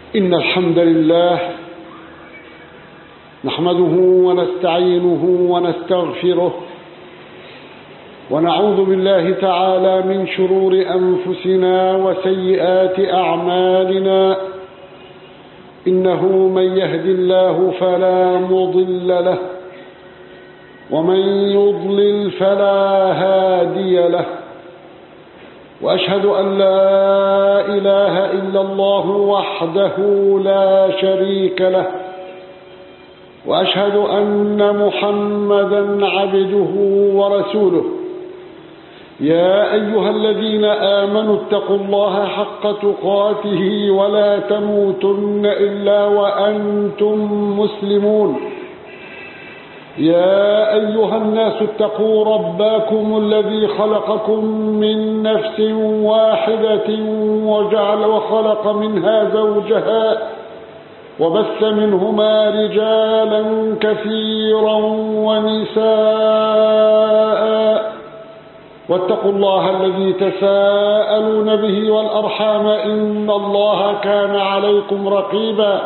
إن الحمد لله نحمده ونستعينه ونستغفره ونعوذ بالله تعالى من شرور أنفسنا وسيئات أعمالنا. إنه من يهد الله فلا مضل له ومن يضلل فلا هادي له، وأشهد أن لا إله إلا الله وحده لا شريك له، وأشهد أن محمدا عبده ورسوله. يا أيها الذين آمنوا اتقوا الله حق تقاته ولا تموتن إلا وأنتم مسلمون. يا أيها الناس اتقوا ربكم الذي خلقكم من نفس واحدة وخلق منها زوجها وبث منهما رجالا كثيرا ونساء، واتقوا الله الذي تساءلون به والأرحام إن الله كان عليكم رقيبا.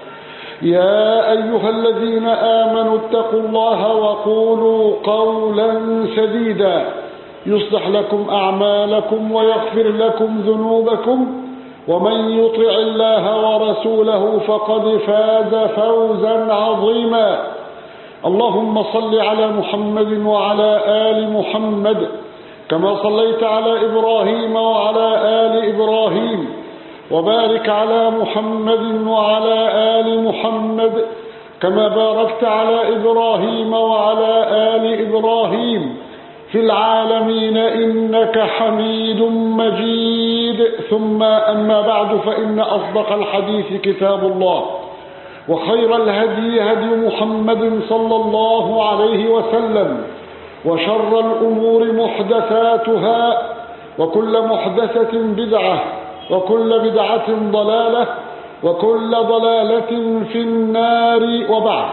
يا أيها الذين آمنوا اتقوا الله وقولوا قولا سديدا يصلح لكم أعمالكم ويغفر لكم ذنوبكم، ومن يطع الله ورسوله فقد فاز فوزا عظيما. اللهم صل على محمد وعلى آل محمد كما صليت على إبراهيم وعلى آل إبراهيم، وبارك على محمد وعلى آل محمد كما باركت على إبراهيم وعلى آل إبراهيم في العالمين إنك حميد مجيد. ثم أما بعد، فإن أصدق الحديث كتاب الله، وخير الهدي هدي محمد صلى الله عليه وسلم، وشر الأمور محدثاتها، وكل محدثة بدعة، وكل بدعة ضلالة، وكل ضلالة في النار. وبعد،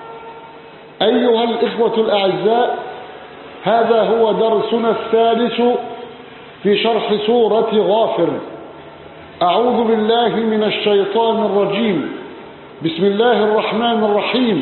أيها الإخوة الأعزاء، هذا هو درسنا الثالث في شرح سورة غافر. أعوذ بالله من الشيطان الرجيم. بسم الله الرحمن الرحيم.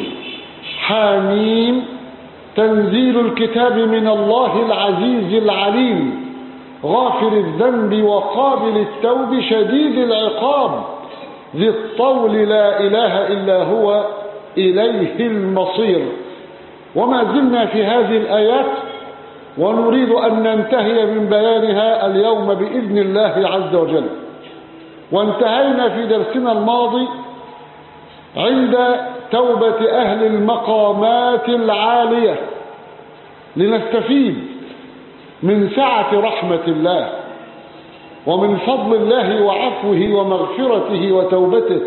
حاميم. تنزيل الكتاب من الله العزيز العليم، غافر الذنب وقابل التوب شديد العقاب، ذي الطول لا إله إلا هو إليه المصير. وما زلنا في هذه الآيات ونريد أن ننتهي من بيانها اليوم بإذن الله عز وجل. وانتهينا في درسنا الماضي عند توبة أهل المقامات العالية لنستفيد من سعة رحمة الله ومن فضل الله وعفوه ومغفرته وتوبته.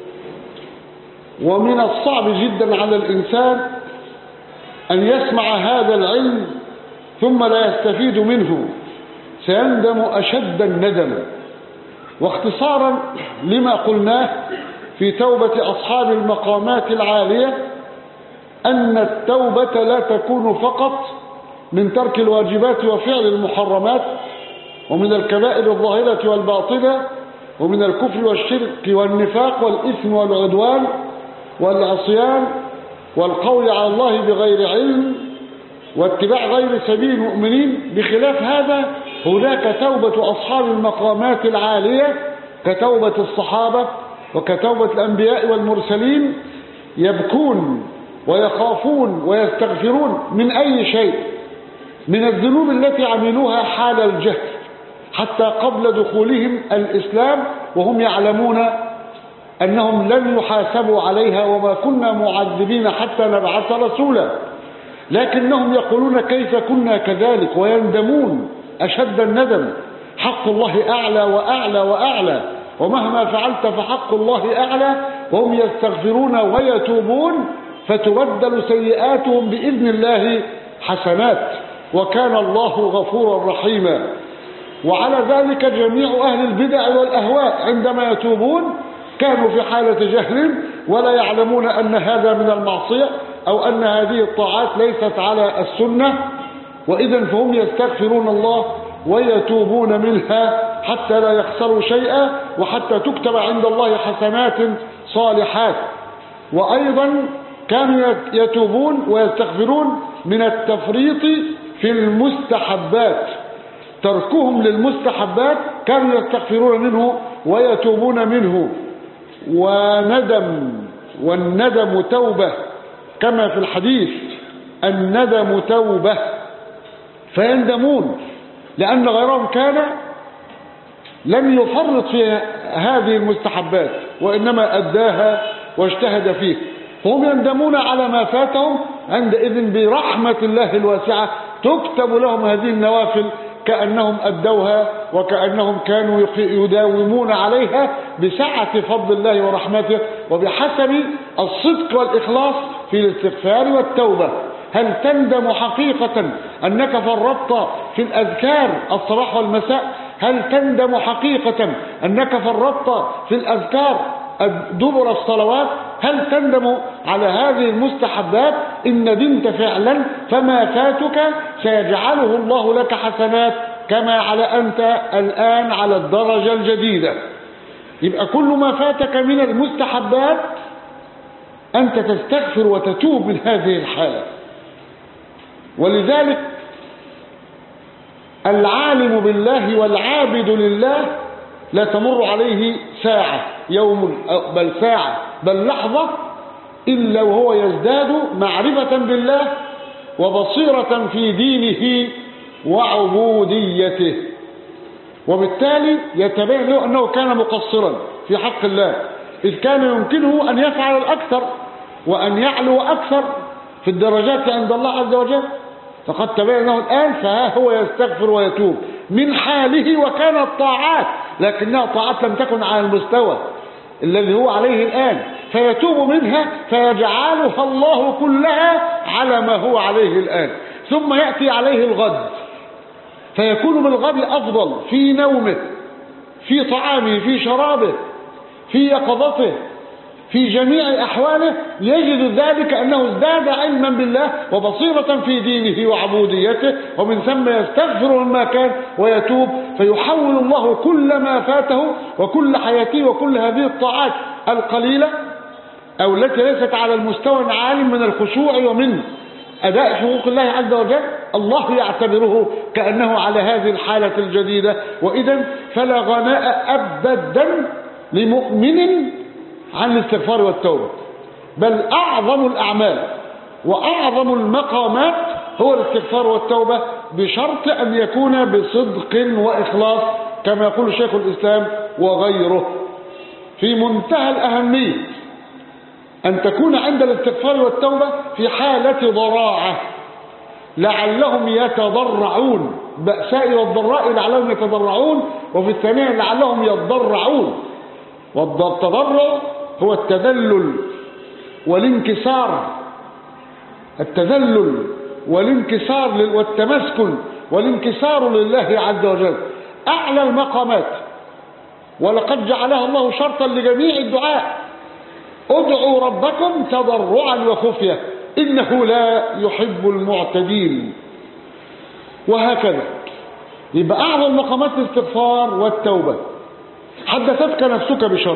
ومن الصعب جدا على الإنسان أن يسمع هذا العلم ثم لا يستفيد منه، سيندم أشد الندم. واختصارا لما قلناه في توبة أصحاب المقامات العالية، أن التوبة لا تكون فقط من ترك الواجبات وفعل المحرمات، ومن الكبائر الظاهرة والباطنة، ومن الكفر والشرك والنفاق والإثم والعدوان والعصيان والقول على الله بغير علم واتباع غير سبيل المؤمنين. بخلاف هذا، هناك توبة أصحاب المقامات العالية كتوبة الصحابة وكتوبة الأنبياء والمرسلين، يبكون ويخافون ويستغفرون من أي شيء، من الذنوب التي عملوها حال الجهل حتى قبل دخولهم الإسلام، وهم يعلمون أنهم لن يحاسبوا عليها وما كنا معذبين حتى نبعث رسولا، لكنهم يقولون كيف كنا كذلك، ويندمون أشد الندم. حق الله أعلى وأعلى وأعلى، ومهما فعلت فحق الله أعلى، وهم يستغفرون ويتوبون فتبدل سيئاتهم بإذن الله حسنات، وكان الله غفورا رحيما. وعلى ذلك جميع أهل البدع والأهواء عندما يتوبون كانوا في حالة جهل ولا يعلمون أن هذا من المعصية أو أن هذه الطاعات ليست على السنة، وإذن فهم يستغفرون الله ويتوبون منها حتى لا يخسروا شيئا وحتى تكتب عند الله حسنات صالحات. وأيضا كانوا يتوبون ويستغفرون من التفريط في المستحبات، تركهم للمستحبات كانوا يستغفرون منه ويتوبون منه. والندم توبة، كما في الحديث الندم توبة، فيندمون لأن غيرهم كان لم يفرط في هذه المستحبات وإنما أداها واجتهد فيه، هم يندمون على ما فاتهم. عندئذ برحمة الله الواسعة تكتب لهم هذه النوافل كأنهم أدوها وكأنهم كانوا يداومون عليها بسعة فضل الله ورحمته وبحسب الصدق والإخلاص في الاستغفار والتوبة. هل تندم حقيقة أنك فرطت في الأذكار الصباح والمساء؟ هل تندم حقيقة أنك فرطت في الأذكار دبر الصلوات؟ هل تندم على هذه المستحبات؟ إن ندمت فعلا فما فاتك سيجعله الله لك حسنات كما على أنت الآن على الدرجة الجديدة. يبقى كل ما فاتك من المستحبات أنت تستغفر وتتوب من هذه الحالة. ولذلك العالم بالله والعابد لله لا تمر عليه ساعة، يوم بل ساعة بل لحظة، إلا وهو يزداد معرفة بالله وبصيرة في دينه وعبوديته، وبالتالي يتبين له أنه كان مقصرا في حق الله، إذ كان يمكنه أن يفعل الأكثر وأن يعلو أكثر في الدرجات عند الله عز وجل، فقد تبين له الآن فها هو يستغفر ويتوب من حاله. وكانت طاعات لكنها طاعات لم تكن على المستوى الذي هو عليه الآن، فيتوب منها فيجعلها الله كلها على ما هو عليه الآن. ثم يأتي عليه الغد فيكون بالغد أفضل في نومه، في طعامه، في شرابه، في يقظته، في جميع أحواله، يجد ذلك أنه ازداد علما بالله وبصيرة في دينه وعبوديته، ومن ثم يستغفر مما كان ويتوب، فيحول الله كل ما فاته وكل حياته وكل هذه الطاعات القليلة أو التي ليست على المستوى العالي من الخشوع ومن أداء حقوق الله عز وجل، الله يعتبره كأنه على هذه الحالة الجديدة. وإذن فلا غناء أبدا لمؤمن عن الاستغفار والتوبة، بل أعظم الأعمال وأعظم المقامات هو الاستغفار والتوبة، بشرط أن يكون بصدق وإخلاص كما يقول شيخ الإسلام وغيره. في منتهى الأهمية أن تكون عند الاستغفار والتوبة في حالة ضراعة، لعلهم يتضرعون، بأساء والضراء لعلهم يتضرعون، وفي الثانية لعلهم يتضرعون. والتضرع هو التذلل والانكسار، التذلل والانكسار والتمسكن والانكسار لله عز وجل، أعلى المقامات، ولقد جعلها الله شرطا لجميع الدعاء: ادعوا ربكم تضرعا وخفية إنه لا يحب المعتدين. وهكذا يبقى أعظم مقامات الاستغفار والتوبة. حدثتك نفسك بشر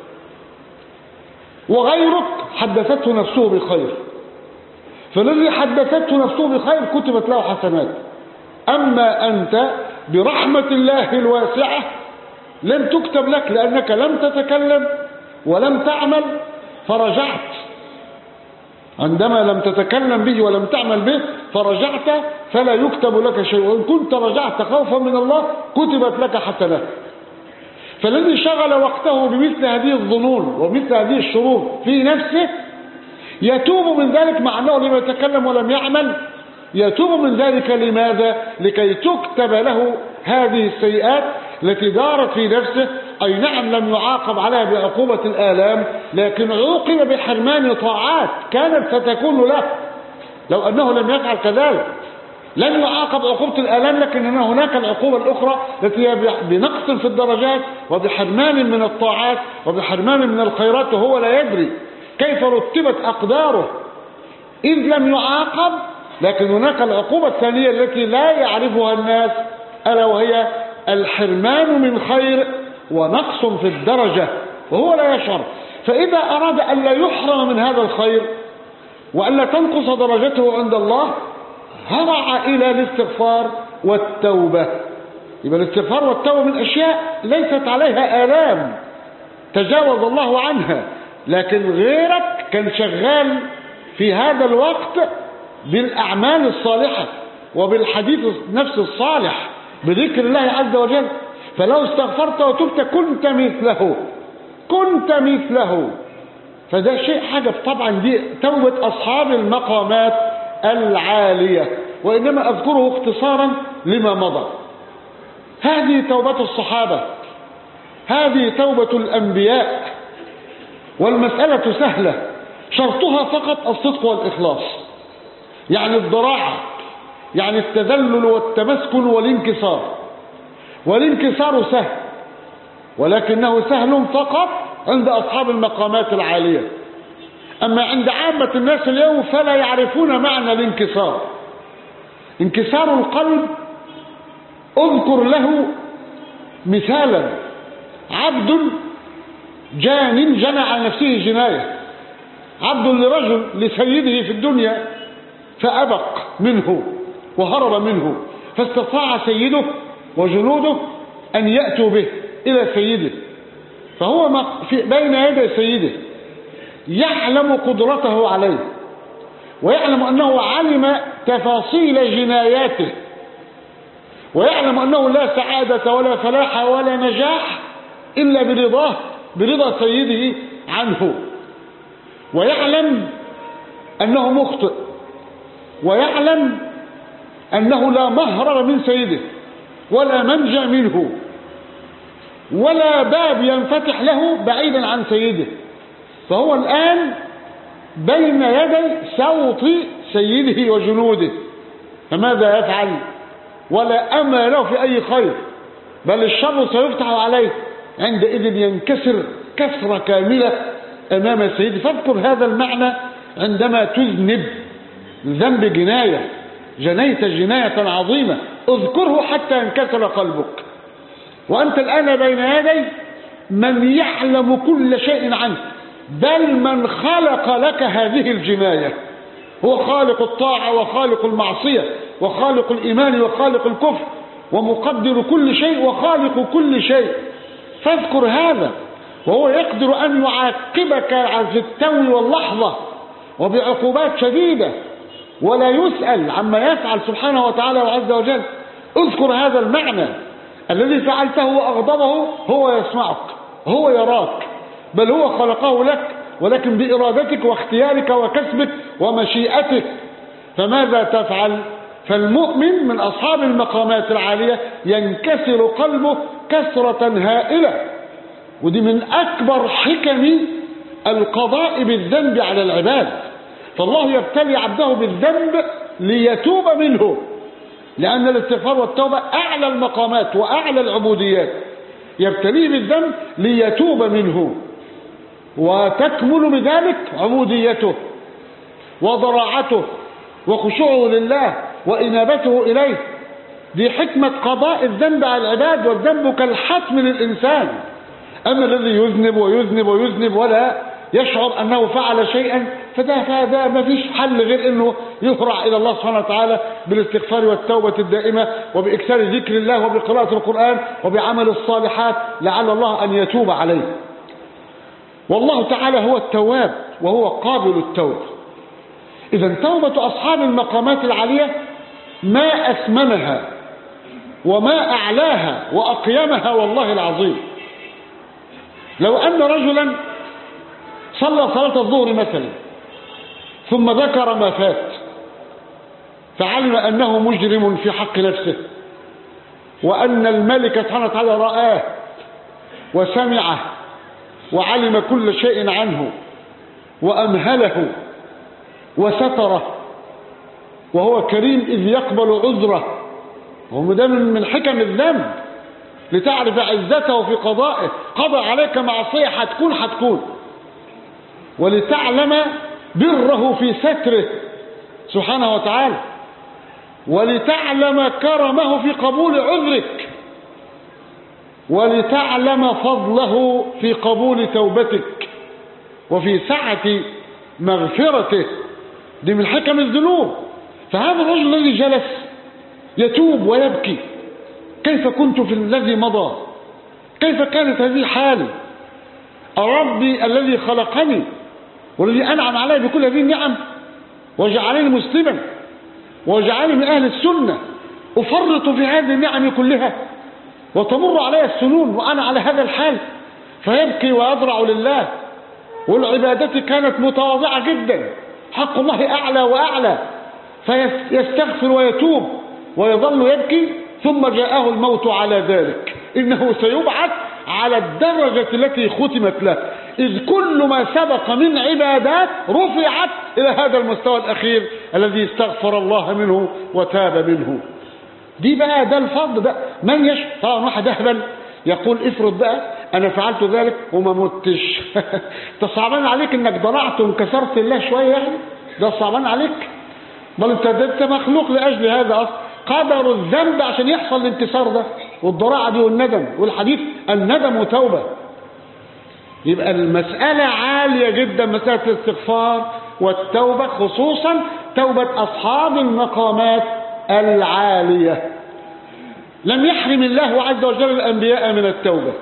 وغيرك حدثته نفسه بخير، فالذي حدثته نفسه بخير كتبت له حسنات. أما أنت برحمة الله الواسعة لم تكتب لك، لأنك لم تتكلم ولم تعمل فرجعت. عندما لم تتكلم به ولم تعمل به فرجعت فلا يكتب لك شيء، وإن كنت رجعت خوفا من الله كتبت لك حسنات. فالذي شغل وقته بمثل هذه الظنون ومثل هذه الشرور في نفسه يتوب من ذلك، مع أنه لم يتكلم ولم يعمل، يتوب من ذلك. لماذا؟ لكي تكتب له هذه السيئات التي دارت في نفسه. أي نعم لم يعاقب عليها بعقوبة الآلام، لكن عوقب بحرمان طاعات كانت ستكون له لو أنه لم يفعل كذلك. لن يعاقب عقوبة الآلام، لكن هناك العقوبة الأخرى التي هي بنقص في الدرجات وبحرمان من الطاعات وبحرمان من الخيرات، وهو لا يدري كيف رتبت أقداره إذ لم يعاقب. لكن هناك العقوبة الثانية التي لا يعرفها الناس، ألا وهي الحرمان من خير ونقص في الدرجة وهو لا يشعر. فإذا أراد أن لا يحرم من هذا الخير وأن لا تنقص درجته عند الله هرع إلى الاستغفار والتوبة. يبقى الاستغفار والتوبة من أشياء ليست عليها آلام تجاوز الله عنها، لكن غيرك كان شغال في هذا الوقت بالأعمال الصالحة وبالحديث نفس الصالح بذكر الله عز وجل، فلو استغفرت وتبت كنت مثله. فده شيء حاجة طبعا دي توبة أصحاب المقامات العالية، وإنما أذكره اختصارا لما مضى. هذه توبة الصحابة، هذه توبة الأنبياء، والمسألة سهلة، شرطها فقط الصدق والإخلاص، يعني الضراعة، يعني التذلل والتمسكن والانكسار. والانكسار سهل، ولكنه سهل فقط عند أصحاب المقامات العالية. أما عند عامة الناس اليوم فلا يعرفون معنى الانكسار. انكسار القلب اذكر له مثالا: عبد جان جنى على نفسه جناية، عبد لرجل لسيده في الدنيا فأبق منه وهرب منه، فاستطاع سيده وجنوده أن يأتوا به إلى سيده، فهو بين يدي سيده يعلم قدرته عليه، ويعلم أنه علم تفاصيل جناياته، ويعلم أنه لا سعادة ولا فلاح ولا نجاح إلا برضا سيده عنه، ويعلم أنه مخطئ، ويعلم أنه لا مهرب من سيده ولا منجى منه ولا باب ينفتح له بعيدا عن سيده. فهو الآن بين يدي سوط سيده وجنوده، فماذا يفعل؟ ولا أمل له في أي خير، بل الشر سيفتح عليه، عندئذ ينكسر كسرة كاملة أمام سيده. فاذكر هذا المعنى عندما تذنب ذنب جناية، جنيت جناية عظيمة، اذكره حتى ينكسر قلبك، وأنت الآن بين يدي من يعلم كل شيء عنك، بل من خلق لك هذه الجناية، هو خالق الطاعة وخالق المعصية وخالق الإيمان وخالق الكفر ومقدر كل شيء وخالق كل شيء. فاذكر هذا، وهو يقدر أن يعاقبك في التو واللحظة وبعقوبات شديدة، ولا يسأل عما يفعل سبحانه وتعالى وعز وجل. اذكر هذا المعنى: الذي فعلته وأغضبه هو يسمعك، هو يراك، بل هو خلقه لك، ولكن بإرادتك واختيارك وكسبك ومشيئتك. فماذا تفعل؟ فالمؤمن من أصحاب المقامات العالية ينكسر قلبه كسرة هائلة، ودي من أكبر حكم القضاء بالذنب على العباد. فالله يبتلي عبده بالذنب ليتوب منه، لأن الاستغفار والتوبة أعلى المقامات وأعلى العبوديات. يبتليه بالذنب ليتوب منه، وتكمل بذلك عبوديته وضراعته وخشوعه لله وإنابته إليه. دي حكمة قضاء الذنب على العباد، والذنب كالحتم للإنسان. أما الذي يذنب ويذنب ويذنب ولا يشعر أنه فعل شيئا، فده ما فيش حل غير أنه يهرع إلى الله سبحانه وتعالى بالاستغفار والتوبة الدائمة وبإكثار ذكر الله وبقراءة القرآن وبعمل الصالحات لعل الله أن يتوب عليه. والله تعالى هو التواب وهو قابل التوب. إذن توبة أصحاب المقامات العالية ما أثمنها وما أعلاها وأقيمها والله العظيم. لو أن رجلا صلى صلاة الظهر مثلا ثم ذكر ما فات، فعلم أنه مجرم في حق نفسه، وأن الملك سبحانه وتعالى رآه وسمعه وعلم كل شيء عنه وأمهله وستره، وهو كريم إذ يقبل عذره، وده من حكم الذنب لتعرف عزته في قضائه. قضى عليك معصية هتكون، ولتعلم بره في ستره سبحانه وتعالى، ولتعلم كرمه في قبول عذرك. ولتعلم فضله في قبول توبتك وفي سعة مغفرته. دي من حكم الذنوب. فهذا الرجل الذي جلس يتوب ويبكي، كيف كنت في الذي مضى؟ كيف كانت هذه حالي؟ ربي الذي خلقني والذي أنعم علي بكل هذه النعم وجعلني مسلما وجعلني من أهل السنة أفرط في هذه النعم كلها وتمر علي السنون وأنا على هذا الحال، فيبكي ويضرع لله. والعبادة كانت متواضعة جدا، حق الله أعلى وأعلى، فيستغفر ويتوب ويظل يبكي، ثم جاءه الموت على ذلك. إنه سيبعث على الدرجة التي ختمت له، إذ كل ما سبق من عبادات رفعت إلى هذا المستوى الأخير الذي استغفر الله منه وتاب منه. دي بقى ده الفضل ده. من طبعا واحد أهبل يقول افرض بقى أنا فعلت ذلك وما متش تصعبان عليك إنك ضرعت وانكسرت الله شوية يعني؟ ده صعبان عليك؟ بل انت مخلوق لأجل هذا أصلا. قدر الذنب عشان يحصل الانتصار ده والضراعة دي والندم، والحديث الندم توبة. يبقى المسألة عالية جدا، مسألة الاستغفار والتوبة، خصوصا توبة أصحاب المقامات العالية. لم يحرم الله عز وجل الأنبياء من التوبة.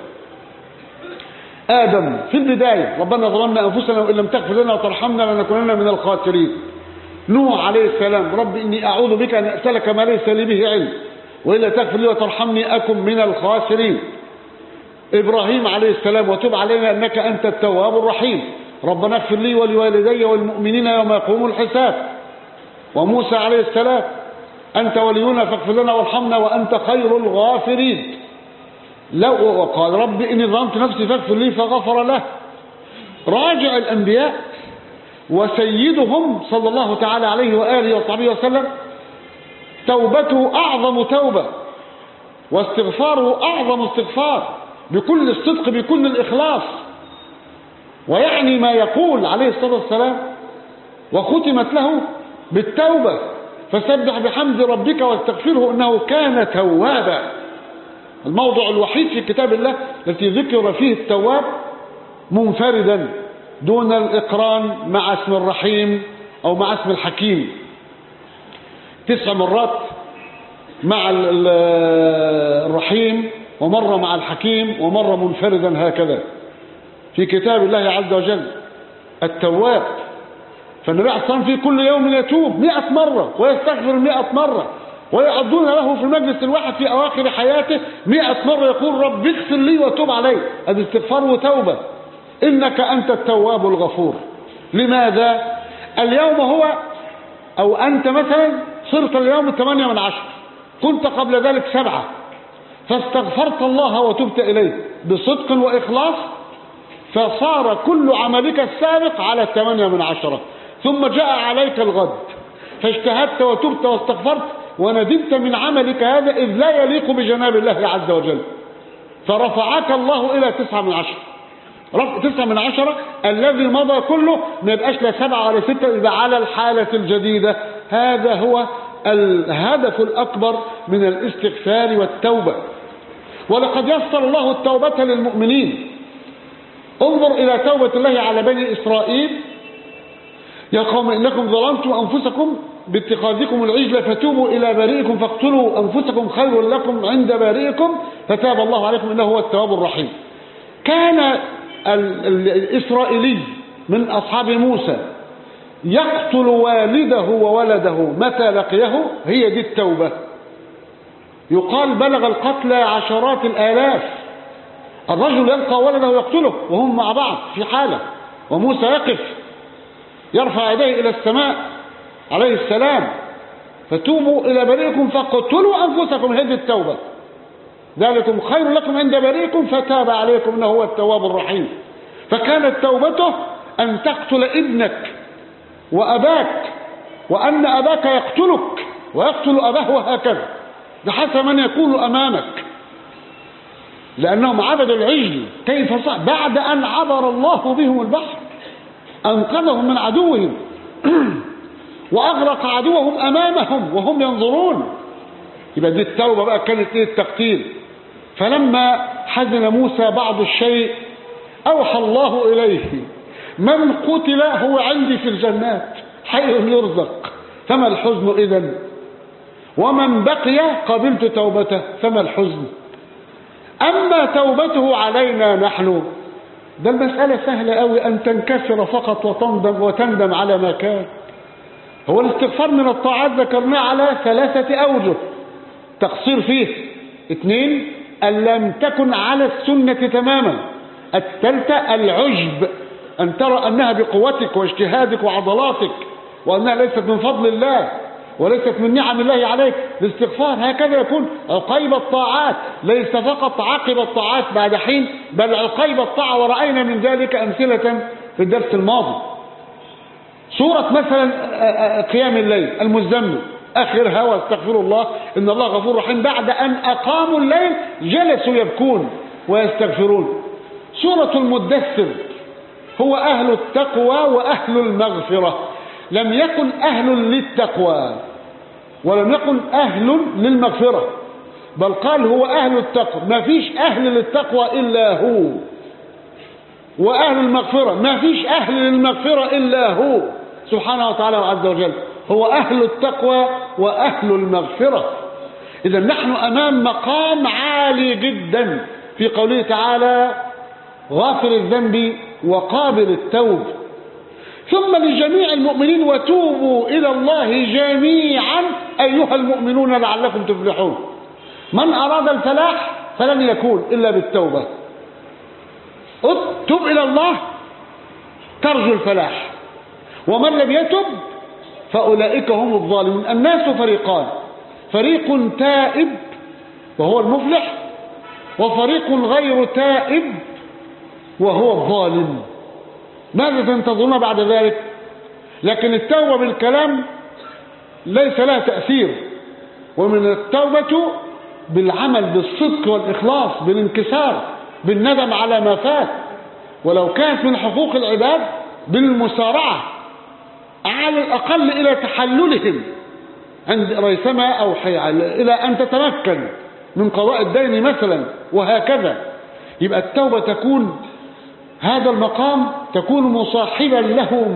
آدم في البداية ربنا ظلمنا أنفسنا وإن لم تغفر لنا وترحمنا لنكونن من الخاسرين. نوح عليه السلام رب إني أعوذ بك أن أسألك ما ليس لي به علم وإلا تغفر لي وترحمني أكن من الخاسرين. إبراهيم عليه السلام وتب علينا أنك أنت التواب الرحيم ربنا اغفر لي ولوالدي والمؤمنين يوم يقوم الحساب. وموسى عليه السلام أنت ولينا فاغفر لنا وارحمنا وأنت خير الغافرين. وقال رب إني ظلمت نفسي فاغفر لي فغفر له. راجع الأنبياء وسيدهم صلى الله تعالى عليه وآله وصحبه وسلم توبته أعظم توبة واستغفاره أعظم استغفار، بكل الصدق بكل الإخلاص، ويعني ما يقول عليه الصلاة والسلام وختمت له بالتوبة فسبح بحمد ربك واستغفره إنه كان توابا. الموضع الوحيد في كتاب الله التي ذكر فيه التواب منفردا دون الإقران مع اسم الرحيم أو مع اسم الحكيم. 9 مرات مع الرحيم ومرة مع الحكيم ومرة منفردا هكذا في كتاب الله عز وجل التواب. فالنبي عليه الصلاة والسلام في كل يوم يتوب 100 مرة ويستغفر 100 مرة، ويعدون له في المجلس الواحد في أواخر حياته 100 مرة يقول رب اغفر لي وتوب علي. هذا استغفار وتوبة. إنك أنت التواب الغفور. لماذا؟ اليوم هو أو أنت مثلا صرت اليوم 8 من 10، كنت قبل ذلك 7، فاستغفرت الله وتبت إليه بصدق وإخلاص، فصار كل عملك السابق على 8 من 10، ثم جاء عليك الغد فاجتهدت وتبت واستغفرت وندمت من عملك هذا إذ لا يليق بجناب الله عز وجل، فرفعك الله إلى 9 من 10. 9 من 10 الذي مضى كله ما يبقاش لا 7 ولا 6، يبقى على الحالة الجديدة. هذا هو الهدف الأكبر من الاستغفار والتوبة. ولقد يسر الله التوبة للمؤمنين. انظر إلى توبة الله على بني إسرائيل: يا قوم إنكم ظلمتم أنفسكم باتخاذكم العجل فتوبوا إلى بارئكم فاقتلوا أنفسكم خير لكم عند بارئكم فتاب الله عليكم إنه هو التواب الرحيم. كان الإسرائيلي من أصحاب موسى يقتل والده وولده متى لقيه، هي دي التوبة. يقال بلغ القتل عشرات الآلاف. الرجل يلقى ولده يقتله وهم مع بعض في حالة، وموسى يقف يرفع يديه إلى السماء عليه السلام: فتوبوا إلى بريئكم فاقتلوا أنفسكم. هذه التوبة، ذلكم خير لكم عند بريئكم فتاب عليكم إنه هو التواب الرحيم. فكانت توبته أن تقتل ابنك وأباك، وأن أباك يقتلك ويقتل أباه وهكذا بحسب من يكون أمامك، لأنهم عبدوا العجل. كيف صح بعد أن عبر الله بهم البحر أنقذهم من عدوهم وأغرق عدوهم أمامهم وهم ينظرون. يبقى دي التوبة بقى كانت ايه؟ التقتيل. فلما حزن موسى بعض الشيء أوحى الله إليه: من قتل هو عندي في الجنات حي يرزق، فما الحزن إذن؟ ومن بقي قبلت توبته، فما الحزن؟ أما توبته علينا نحن، ده المسألة سهلة قوي، أن تنكسر فقط وتندم على ما كان. هو الاستغفار من الطاعات ذكرناه على 3 أوجه تقصير فيه: 2 أن لم تكن على السنة تماما، 3 العجب، أن ترى أنها بقوتك واجتهادك وعضلاتك، وأنها ليست من فضل الله وليست من نعم الله عليك. الاستغفار هكذا يكون عقيب الطاعات، ليس فقط عقب الطاعات بعد حين، بل عقيب الطاعة، ورأينا من ذلك أمثلة في الدرس الماضي. سورة مثلا قيام الليل، المزمل آخرها: واستغفروا الله إن الله غفور رحيم، بعد أن أقاموا الليل جلسوا يبكون ويستغفرون. سورة المدثر: هو أهل التقوى وأهل المغفرة، لم يكن أهل للتقوى ولم يكن أهل للمغفرة، بل قال هو أهل التقوى، ما فيش أهل للتقوى إلا هو، وأهل المغفرة ما فيش أهل للمغفرة إلا هو سبحانه وتعالى وعز وجل، هو أهل التقوى وأهل المغفرة. إذا نحن أمام مقام عالي جدا في قوله تعالى: غافر الذنب وقابل التوب. ثم لجميع المؤمنين: وتوبوا إلى الله جميعا أيها المؤمنون لعلكم تفلحون. من أراد الفلاح فلن يكون إلا بالتوبة. تب إلى الله ترجو الفلاح، ومن لم يتب فأولئك هم الظالمون. الناس فريقان: فريق تائب وهو المفلح، وفريق غير تائب وهو الظالم. ماذا تنتظرون بعد ذلك؟ لكن التوبة بالكلام ليس لها تأثير، ومن التوبة بالعمل، بالصدق والإخلاص، بالانكسار، بالندم على ما فات، ولو كانت من حقوق العباد بالمسارعة على الأقل إلى تحللهم عند ريثما أو إلى أن تتمكن من قضاء الدين مثلا، وهكذا. يبقى التوبة تكون هذا المقام، تكون مصاحبا له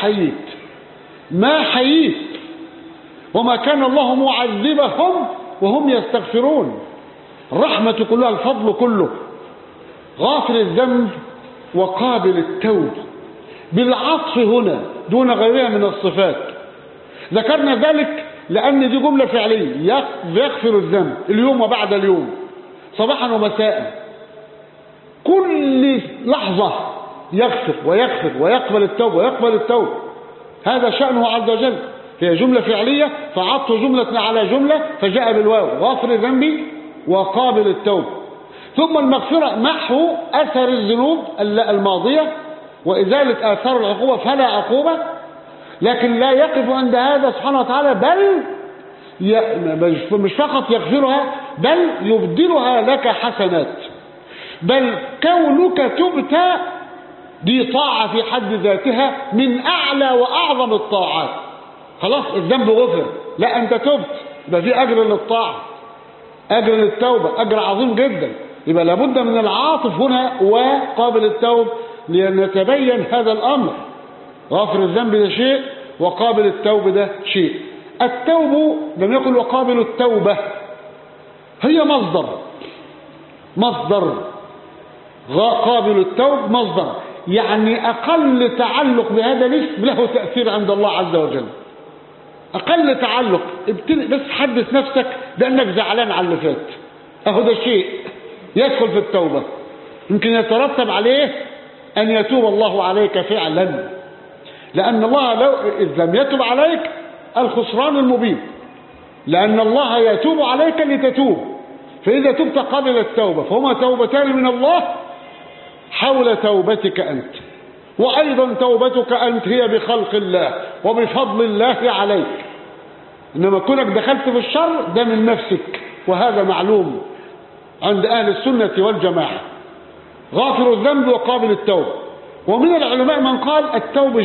ما حييت، وما كان الله معذبهم وهم يستغفرون. الرحمة كلها، الفضل كله. غافر الذنب وقابل التوب، بالعطف هنا دون غيرها من الصفات. ذكرنا ذلك لأن دي جملة فعلية: يغفر الذنب اليوم وبعد اليوم، صباحا ومساء، كل لحظة يغفر ويغفر ويقبل التوبة ويقبل التوبة. هذا شأنه عز وجل. هي جملة فعلية فعطف جملة على جملة فجاء بالواو: غافر الذنب وقابل التوبة. ثم المغفرة: محو أثر الذنوب الماضية وإزالة آثار العقوبة فلا عقوبة. لكن لا يقف عند هذا سبحانه وتعالى، بل مش فقط يغفرها، بل يبدلها لك حسنات. بل كونك تبت دي طاعة في حد ذاتها من أعلى وأعظم الطاعات. خلاص الذنب غفر، لا أنت تبت، ده في أجر للطاعة، أجر للتوبة، أجر عظيم جدا. يبقى لابد من العاطف هنا وقابل التوب لنتبين هذا الأمر. غافر الذنب ده شيء، وقابل التوب ده شيء. التوب لم يقل وقابل التوبة، هي مصدر قابل التوب مصدر، يعني أقل تعلق بهذا الاسم له تأثير عند الله عز وجل. أقل تعلق، بس حدث نفسك بأنك زعلان على اللي فات، أهو ده شيء يدخل في التوبة، يمكن يترتب عليه أن يتوب الله عليك فعلا، لأن الله إذ لم يتوب عليك الخسران المبين، لأن الله يتوب عليك لتتوب، فإذا تبت قبل التوبة، فهما توبتان من الله حول توبتك أنت، وأيضا توبتك أنت هي بخلق الله وبفضل الله عليك. إنما كونك دخلت في الشر ده من نفسك، وهذا معلوم عند أهل السنة والجماعة. غافر الذنب وقابل التوبة. ومن العلماء من قال التوبة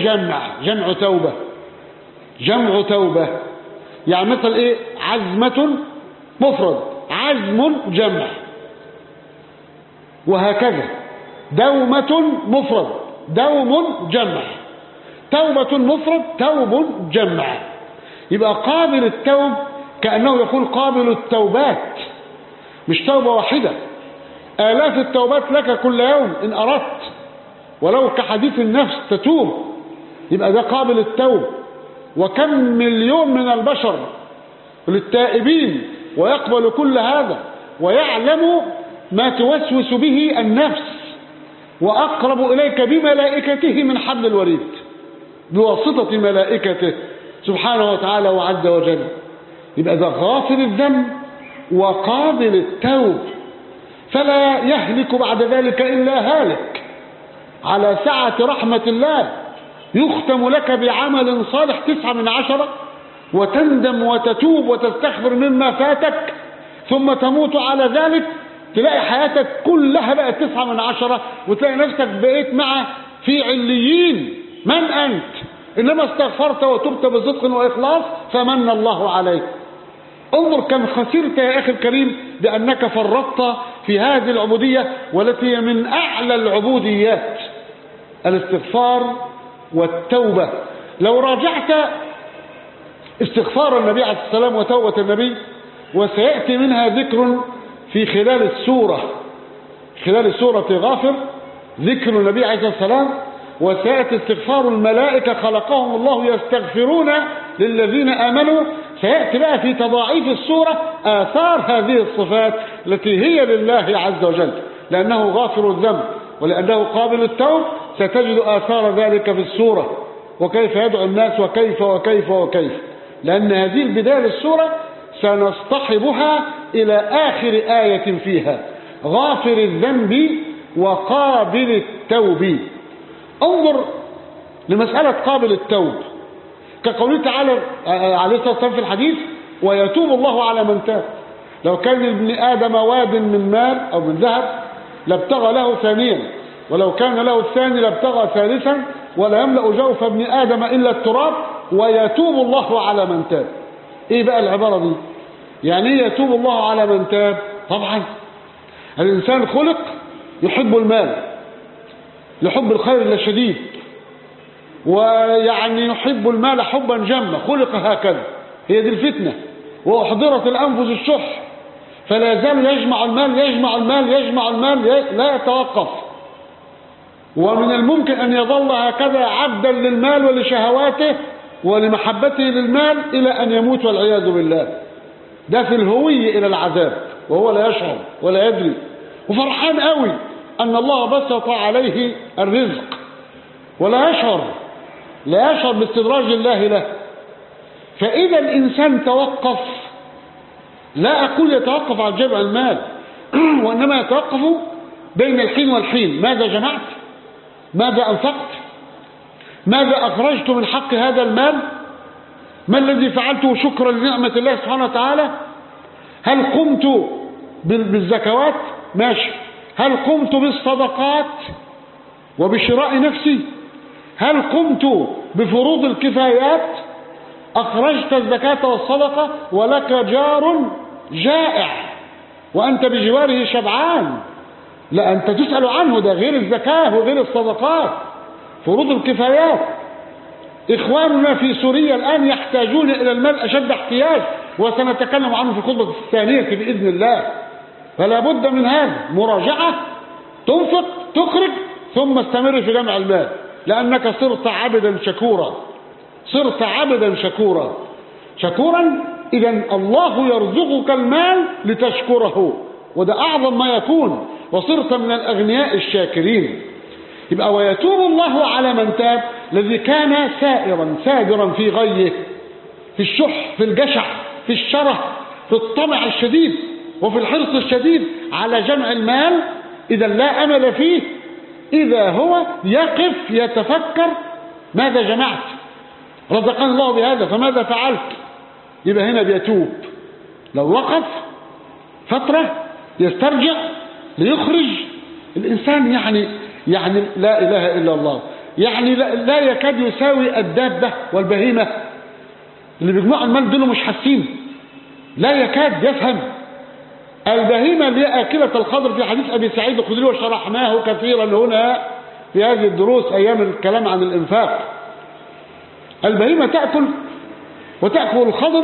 جمع توبة، يعني مثل إيه؟ عزمة مفرد، عزم جمع. وهكذا دومة مفرد دوم جمع، توبة مفرد توب جمع. يبقى قابل التوب كأنه يقول قابل التوبات، مش توبة واحدة، آلاف التوبات لك كل يوم إن أردت، ولو كحديث النفس تتوب، يبقى ده قابل التوب. وكم مليون من البشر للتائبين ويقبل كل هذا ويعلم ما توسوس به النفس، وأقرب إليك بملائكته من حبل الوريد بواسطة ملائكته سبحانه وتعالى وعز وجل. يبقى ده غافر الذنب وقابل التوب، فلا يهلك بعد ذلك إلا هالك على سعة رحمة الله. يختم لك بعمل صالح 9 من 10 وتندم وتتوب وتستغفر مما فاتك، ثم تموت على ذلك، تلاقي حياتك كلها بقت 9 من 10 وتلاقي نفسك بقيت مع في عليين. من أنت؟ إنما استغفرت وتبت بصدق وإخلاص فمن الله عليك. انظر كم خسرت يا أخي الكريم بأنك فرطت في هذه العبودية والتي هي من أعلى العبوديات، الاستغفار والتوبة. لو راجعت استغفار النبي عليه السلام وتوبة النبي، وسيأتي منها ذكر في خلال سورة غافر، ذكر النبي عليه السلام، وسيأتي استغفار الملائكة خلقهم الله يستغفرون للذين آمنوا. سيأتي بقى في تضاعيف السورة آثار هذه الصفات التي هي لله عز وجل، لأنه غافر الذنب ولأنه قابل التوب. ستجد آثار ذلك في السورة، وكيف يدعو الناس وكيف وكيف وكيف، لأن هذه البداية للسورة سنصطحبها إلى آخر آية فيها، غافر الذنب وقابل التوب. انظر لمسألة قابل التوب، كقوله تعالى عليه الصلاة والسلام في الحديث: ويتوب الله على من تاب. لو كان لابن آدم واد من مال أو من ذهب لابتغى له ثانيا، ولو كان له الثاني لابتغى ثالثا، ولا يملأ جوف ابن آدم إلا التراب، ويتوب الله على من تاب. ايه بقى العبارة دي؟ يعني ايه يتوب الله على من تاب؟ طبعا الإنسان خلق يحب المال، يحب الخير الشديد، ويعني يحب المال حبا جما، خلق هكذا، هي دي الفتنة. وأحضرت الأنفس الشح، فلا يزال يجمع المال يجمع المال يجمع المال لا يتوقف. ومن الممكن أن يظل هكذا عبدا للمال ولشهواته ولمحبته للمال إلى أن يموت والعياذ بالله. ده في الهوية إلى العذاب وهو لا يشعر ولا يدري، وفرحان قوي أن الله بسط عليه الرزق ولا يشعر، لا يشعر باستدراج الله له. فإذا الإنسان توقف، لا أقول يتوقف عن جمع المال وإنما يتوقف بين الحين والحين. ماذا جمعت؟ ماذا أنفقت؟ ماذا أخرجت من حق هذا المال؟ ما الذي فعلته شكرا لنعمة الله سبحانه وتعالى؟ هل قمت بالزكوات؟ ماشي. هل قمت بالصدقات وبشراء نفسي؟ هل قمت بفروض الكفايات؟ أخرجت الزكاة والصدقة ولك جار جائع وأنت بجواره شبعان، لا أنت تسأل عنه، ده غير الزكاة وغير الصدقات، فروض الكفايات. إخواننا في سوريا الآن يحتاجون إلى المال أشد احتياج، وسنتكلم عنه في الخطبة الثانية بإذن الله. فلا بد من هذا، مراجعة، تنفق تخرج، ثم استمر في جمع المال، لأنك صرت عبدا شكورا، صرت عبدا شكورا. شكورا إذا الله يرزقك المال لتشكره، وده أعظم ما يكون، وصرت من الأغنياء الشاكرين. يبقى ويتوب الله على من تاب، الذي كان سائرا في غيه، في الشح، في الجشع، في الشره، في الطمع الشديد، وفي الحرص الشديد على جمع المال، إذا لا أمل فيه، إذا هو يقف يتفكر ماذا جمعت؟ رزقني الله بهذا فماذا فعلت؟ يبقى هنا بيتوب. لو وقف فترة يسترجع ليخرج الإنسان، يعني لا إله إلا الله، يعني لا يكاد يساوي الدابة والبهيمة اللي بيجمعوا المال دول مش حاسين، لا يكاد يفهم البهيمة اللي هي آكلة الخضر في حديث أبي سعيد الخدري وشرحناه كثيرا هنا في هذه الدروس أيام الكلام عن الإنفاق. البهيمة تأكل وتأكل الخضر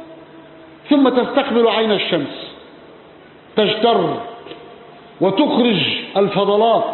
ثم تستقبل عين الشمس، تجتر وتخرج الفضلات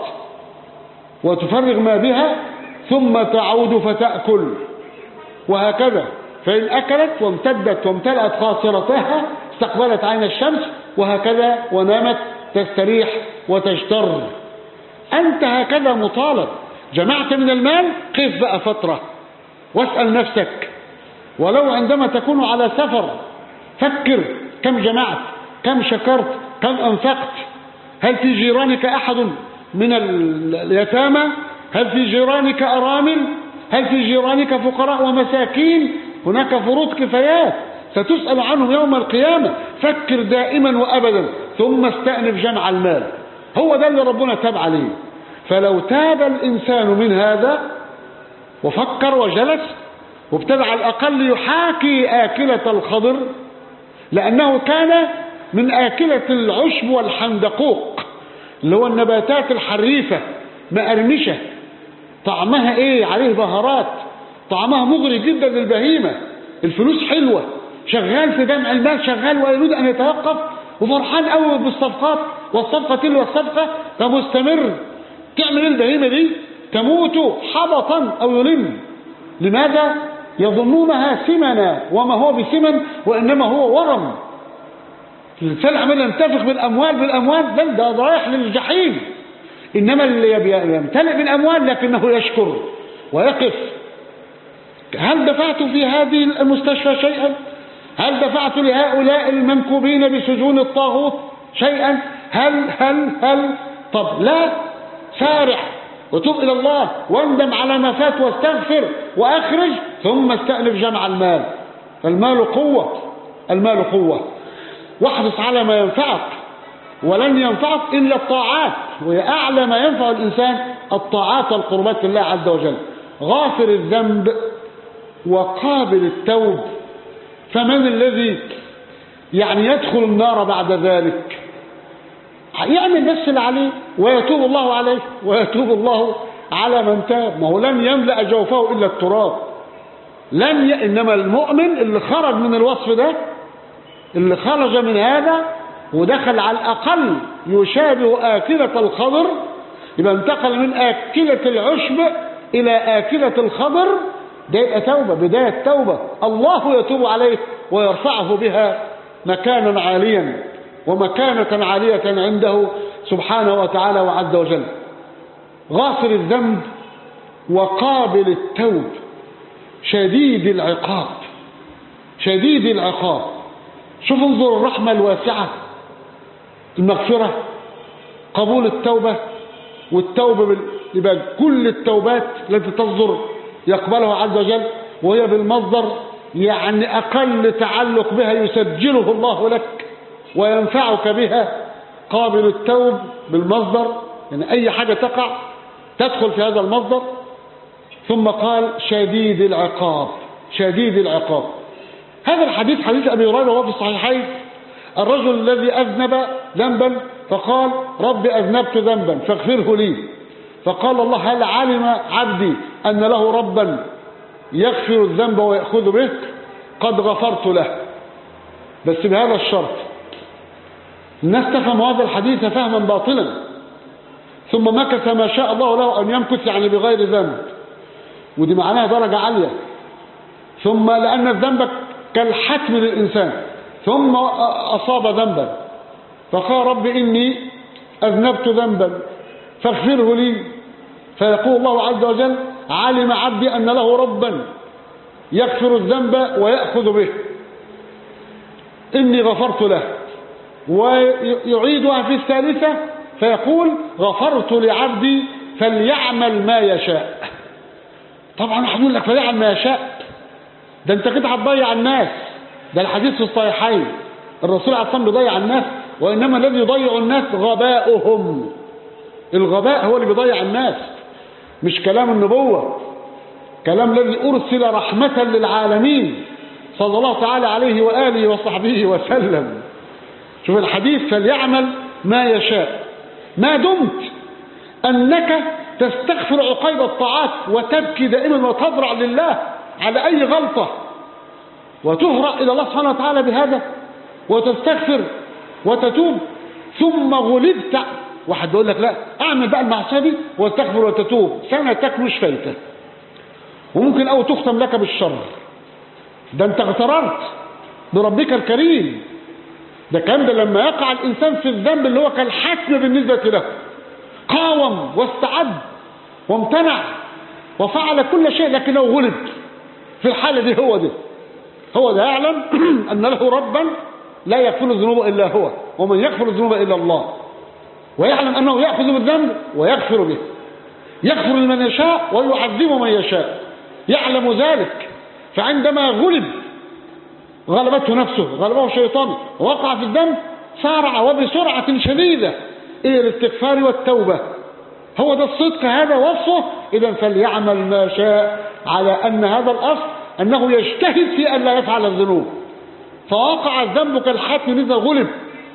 وتفرغ ما بها ثم تعود فتأكل، وهكذا. فإن أكلت وامتدت وامتلأت خاصرتها استقبلت عين الشمس، وهكذا ونامت تستريح وتجتر. أنت هكذا مطالب. جمعت من المال، قف بقى فترة واسأل نفسك، ولو عندما تكون على سفر فكر كم جمعت، كم شكرت، كم أنفقت. هل في جيرانك أحد من اليتامى؟ هل في جيرانك أرامل؟ هل في جيرانك فقراء ومساكين؟ هناك فروض كفايات ستسأل عنهم يوم القيامة. فكر دائما وأبدا، ثم استأنف جمع المال. هو ده اللي ربنا تاب عليه. فلو تاب الإنسان من هذا وفكر وجلس وابتدع على الأقل يحاكي آكلة الخضر، لأنه كان من آكلة العشب والحندقوق اللي هو النباتات الحريفة مقرمشة، طعمها ايه؟ عليه بهارات، طعمها مغري جدا للبهيمة. الفلوس حلوة، شغال في جمع المال، شغال ولا يريد أن يتوقف، وفرحان قوي بالصفقات، والصفقة تلو الصفقة، فمستمر. تعمل البهيمة دي تموت حبطا أو يلم. لماذا؟ يظنونها سمنا، وما هو بسمن وإنما هو ورم. الإنسان عمال ينتفخ بالأموال بل ده رايح للجحيم. إنما اللي يمتلئ بالأموال لكنه يشكر ويقف. هل دفعت في هذه المستشفى شيئا؟ هل دفعت لهؤلاء المنكوبين بسجون الطاغوت شيئا؟ هل طب لا، سارع وتوب إلى الله واندم على ما فات واستغفر وأخرج، ثم استأنف جمع المال. فالمال قوة، المال قوة. واحرص على ما ينفعك، ولن ينفعك إلا الطاعات، وهي أعلى ما ينفع الإنسان الطاعات والقربات لله عز وجل. غافر الذنب وقابل التوب. فمن الذي يدخل النار بعد ذلك؟ يعمل بس اللي عليه ويتوب الله عليه، ويتوب الله على من تاب. ما هو لن يملأ جوفه إلا التراب. إنما المؤمن اللي خرج من الوصف ده، اللي خرج من هذا ودخل على الأقل يشابه آكلة الخضر، يبقى انتقل من آكلة العشب إلى آكلة الخضر. ده يبقى توبة، بداية توبة. الله يتوب عليه ويرفعه بها مكانا عاليا ومكانة عالية عنده سبحانه وتعالى وعز وجل. غافر الذنب وقابل التوب، شديد العقاب، شديد العقاب. شوف انظر الرحمة الواسعة، المغفرة، قبول التوبة. والتوبة يبقى كل التوبات التي تصدر يقبلها عز وجل، وهي بالمصدر أقل تعلق بها يسجله الله لك وينفعك بها. قابل التوب بالمصدر، أي حاجة تقع تدخل في هذا المصدر. ثم قال شديد العقاب، شديد العقاب. هذا الحديث حديث أبي هريرة وهو في الصحيحين. الرجل الذي أذنب ذنبا فقال رب أذنبت ذنبا فاغفره لي، فقال الله هل علم عبدي أن له ربا يغفر الذنب ويأخذ به؟ قد غفرت له، بس بهذا الشرط. الناس تفهم هذا الحديث فهما باطلا. ثم مكث ما شاء الله له أن يمكث، بغير ذنب، ودي معناها درجة عالية. ثم لأن الذنب كالحتم للإنسان، ثم أصاب ذنبا فقال رب إني أذنبت ذنبا فاغفره لي، فيقول الله عز وجل علم عبدي أن له ربا يغفر الذنب ويأخذ به، إني غفرت له. ويعيدها في الثالثة فيقول غفرت لعبدي فليعمل ما يشاء. طبعا هنقول لك فليعمل ما يشاء، ده انت كده هتضيع الناس. ده الحديث في الصحيحين، الرسول عليه الصلاة والسلام بيضيع الناس، وإنما الذي يضيع الناس غباؤهم. الغباء هو اللي بيضيع الناس، مش كلام النبوة، كلام الذي أرسل رحمة للعالمين صلى الله تعالى عليه وآله وصحبه وسلم. شوف الحديث: فليعمل ما يشاء، ما دمت أنك تستغفر عقيب الطاعات وتبكي دائما وتضرع لله على أي غلطة وتهرأ إلى الله سبحانه وتعالى بهذا وتستغفر وتتوب، ثم غلبت. واحد بيقول لك: لا، أعمل بقى المعصية دي واستغفر وتتوب، سنتك مش فايتة، وممكن أو تختم لك بالشر. ده أنت اغتررت بربك الكريم. ده كان ده لما يقع الإنسان في الذنب اللي هو كالحتم بالنسبة له، قاوم واستعد وامتنع وفعل كل شيء، لكن لو غلب في الحالة دي هو ده يعلم أن له ربا لا يغفر الذنوب إلا هو، ومن يغفر الذنوب إلا الله، ويعلم أنه يأخذ بالذنب ويغفر به، يغفر لمن يشاء ويعذب من يشاء، يعلم ذلك. فعندما غلبته نفسه، غلبه شيطانه، ووقع في الذنب، سارع وبسرعة شديدة إلى الاستغفار والتوبة. هو ده الصدق، هذا وصفه. إذا فليعمل ما شاء، على أن هذا الأصل أنه يجتهد في أن لا يفعل الذنوب، فوقع الذنب كالحتم إذا غلب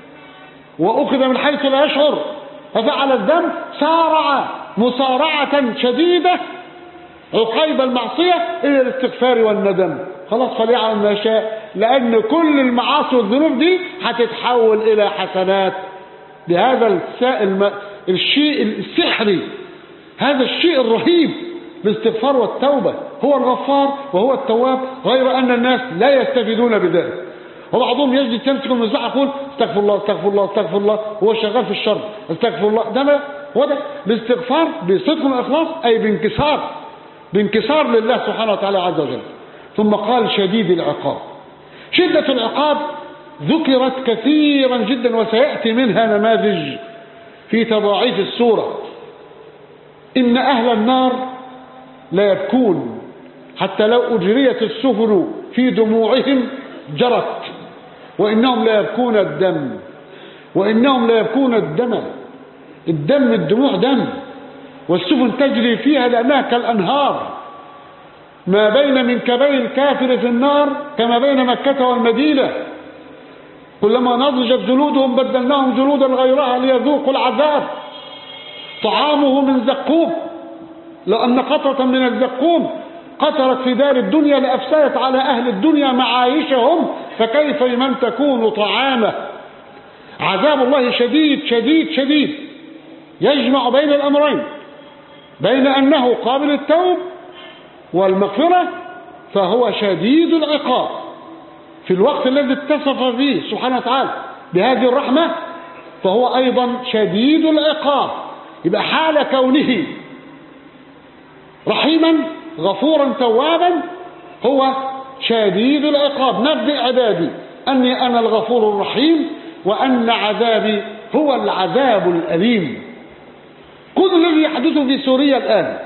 وأخذ من حيث لا يشعر ففعل الذنب، سارع مسارعة شديدة عقيب المعصية إلى الاستغفار والندم. خلاص، فليعمل ما شاء، لأن كل المعاصي والذنوب دي هتتحول إلى حسنات بهذا الشيء السحري، هذا الشيء الرهيب، الاستغفار والتوبة. هو الغفار وهو التواب، غير أن الناس لا يستفيدون بذلك. وبعضهم يجد يمسك المزاح يقول: استغفر الله استغفر الله استغفر الله، وهو شغال في الشر، استغفر الله. ده هو ده الاستغفار بصدق وإخلاص، أي بانكسار لله سبحانه وتعالى عز وجل. ثم قال: شديد العقاب. شدة العقاب ذكرت كثيرا جدا، وسيأتي منها نماذج في تضاعيف السورة. إن أهل النار لا يبكون حتى لو أجريت السفن في دموعهم جرت، وإنهم لا يبكون الدم، وإنهم لا يبكون الدم. الدموع دم، والسفن تجري فيها لأنها كالأنهار، ما بين منكبي الكافر في النار كما بين مكة والمدينة. كلما نضجت جلودهم بدلناهم جلودا غيرها ليذوقوا العذاب. طعامه من زقوم، لو أن قطرة من الزقوم قطرت في دار الدنيا لأفسدت على أهل الدنيا معايشهم، فكيف لمن تكون طعامه. عذاب الله شديد شديد شديد، يجمع بين الأمرين، بين أنه قابل التوب والمغفرة، فهو شديد العقاب في الوقت الذي اتصف فيه سبحانه وتعالى بهذه الرحمة، فهو أيضا شديد العقاب. يبقى حال كونه رحيما غفورا توابا هو شديد العقاب. نبئ عبادي أني أنا الغفور الرحيم، وأن عذابي هو العذاب الأليم. كل الذي يحدث في سوريا الآن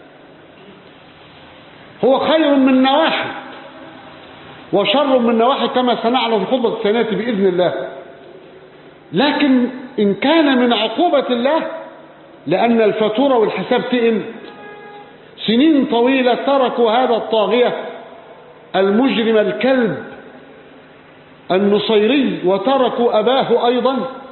هو خير من نواحي وشر من نواحي، كما سنعلم في الخطبة الثانية بإذن الله. لكن إن كان من عقوبة الله، لأن الفاتورة والحساب تئن. سنين طويلة تركوا هذا الطاغية المجرم الكلب النصيري، وتركوا أباه أيضا.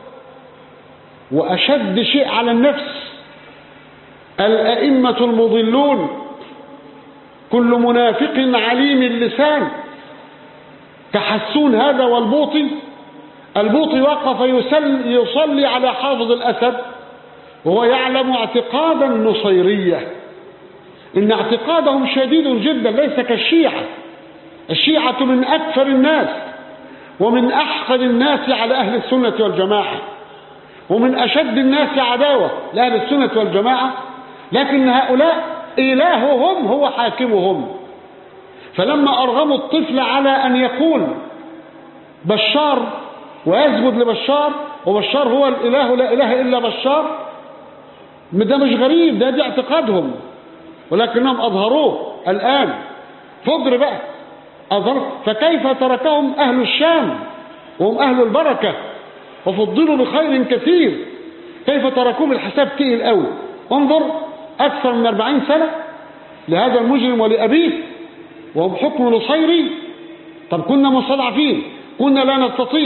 وأشد شيء على النفس الأئمة المضلون، كل منافق عليم اللسان كحسون هذا والبوطي. البوطي وقف يصلي على حافظ الأسد وهو يعلم اعتقاد النصيرية، إن اعتقادهم شديد جدا، ليس كالشيعة. الشيعة من أكثر الناس ومن أحقد الناس على أهل السنة والجماعة، ومن أشد الناس عداوة لأهل السنة والجماعة، لكن هؤلاء إلههم هو حاكمهم. فلما أرغموا الطفل على أن يقول بشار ويسجد لبشار، وبشار هو الإله لا إله إلا بشار، ده مش غريب، ده اعتقادهم، ولكنهم أظهروه الآن. فجر بقى أظهر. فكيف تركهم أهل الشام وهم أهل البركة وفضلوا بخير كثير، كيف تركوهم؟ الحساب تقيل قوي. انظر، أكثر من 40 سنة لهذا المجرم ولأبيه وهم حكم نصيري. طب كنا مستضعفين، كنا لا نستطيع،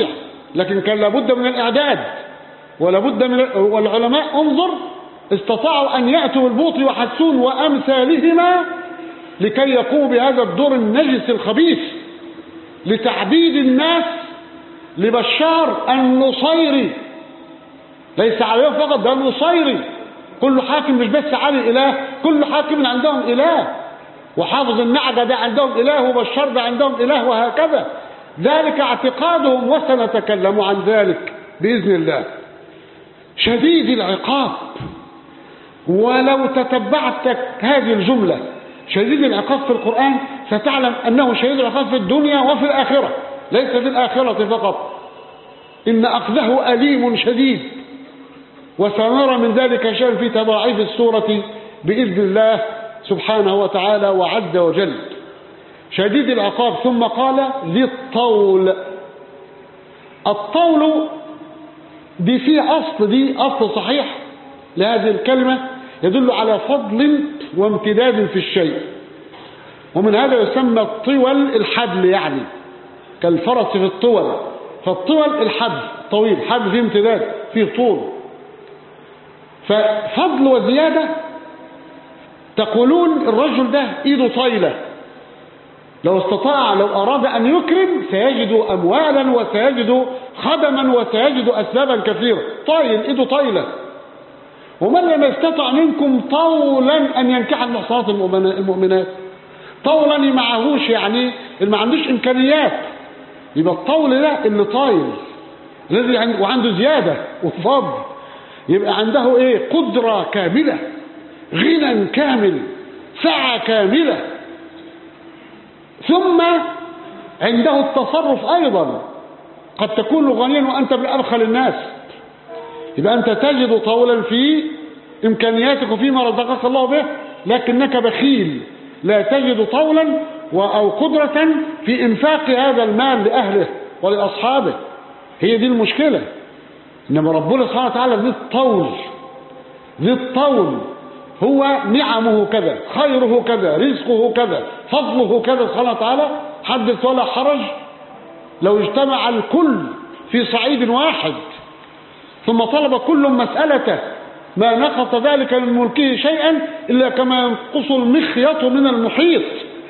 لكن كان لابد من الإعداد ولابد من والعلماء انظر استطاعوا أن يأتوا بالبوطي وحسون وأمثالهما لكي يقوموا بهذا الدور النجس الخبيث لتعبيد الناس لبشار النصيري. ليس عليه فقط، ده النصيري. كل حاكم مش بس علي إله، كل حاكم عندهم إله، وحافظ النعجة ده عندهم إله، وبشار ده عندهم إله، وهكذا. ذلك اعتقادهم وسنتكلم عن ذلك بإذن الله. شديد العقاب، ولو تتبعت هذه الجملة شديد العقاب في القرآن ستعلم أنه شديد العقاب في الدنيا وفي الآخرة، ليس في الآخرة فقط. إن أخذه أليم شديد، وسنرى من ذلك شيئا في تضاعيف السورة بإذن الله سبحانه وتعالى وعز وجل. شديد العقاب. ثم قال ذي الطول. الطول دي فيه أصل، دي أصل صحيح لهذه الكلمة يدل على فضل وامتداد في الشيء، ومن هذا يسمى الطول الحبل، يعني كالفرس في الطول، فالطول الحبل طويل، حبل فيه امتداد فيه طول. ففضل وزيادة تقولون الرجل ده ايده طايلة، لو استطاع لو أراد أن يكرم سيجد أموالا وسيجد خدما وسيجد أسبابا كثيرة. طايل، ايده طايلة. ومن لم يستطع منكم طولا أن ينكح المحصنات المؤمنات، طولا معهوش يعني اللي ما عندوش إمكانيات، يبقى الطول ده اللي طايل الذي وعنده زيادة وفضل، يبقى عنده ايه؟ قدرة كاملة، غنى كامل، سعة كاملة، ثم عنده التصرف أيضا. قد تكون غنيا وأنت بالأبخل الناس، يبقى أنت تجد طولا في إمكانياتك وفيما رزقك الله به، لكنك بخيل لا تجد طولا أو قدرة في إنفاق هذا المال لأهله ولأصحابه. هي دي المشكلة. إنما ربنا سبحانه وتعالى ذي الطول، ذي الطول، هو نعمه كذا، خيره كذا، رزقه كذا، فضله كذا سبحانه وتعالى. حدث ولا حرج لو اجتمع الكل في صعيد واحد ثم طلب كل مسألته ما نقص ذلك من ملكه شيئا إلا كما ينقص المخيط من المحيط.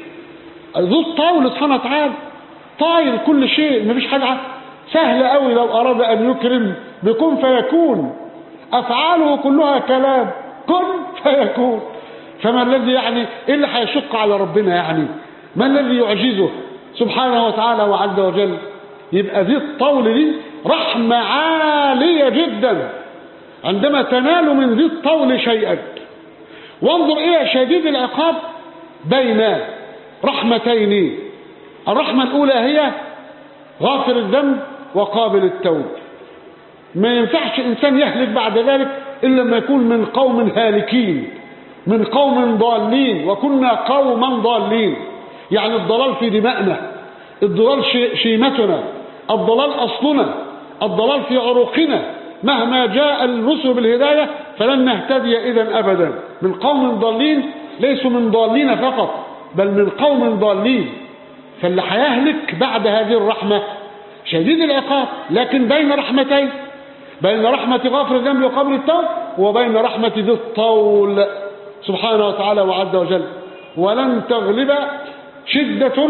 ذو الطول سبحانه وتعالى طايل كل شيء، مفيش حاجة سهلة قوي. لو أراد أن يكرم بكن فيكون، أفعاله كلها كلام، كن فيكون. فما الذي يعني إيه اللي هيشق على ربنا؟ يعني ما الذي يعجزه سبحانه وتعالى وعز وجل؟ يبقى ذي الطول دي رحمة عالية جدا عندما تنال من ذي الطول شيئا. وانظر إلى شديد العقاب بين رحمتين. الرحمة الأولى هي غافر الذنب وقابل التوب. ما ينفعش إنسان يهلك بعد ذلك إلا لما يكون من قوم هالكين، من قوم ضالين، وكنا قوما ضالين. يعني الضلال في دمائنا، الضلال شيمتنا، الضلال أصلنا، الضلال في عروقنا. مهما جاء الرسل بالهداية فلن نهتدي إذن أبدا. من قوم ضالين، ليسوا من ضالين فقط بل من قوم ضالين. فاللي هيهلك بعد هذه الرحمة شديد العقاب، لكن بين رحمتين، بين رحمة غافر الذنب وقبل التوب وبين رحمة ذي الطول سبحانه وتعالى وعز وجل. ولن تغلب شدة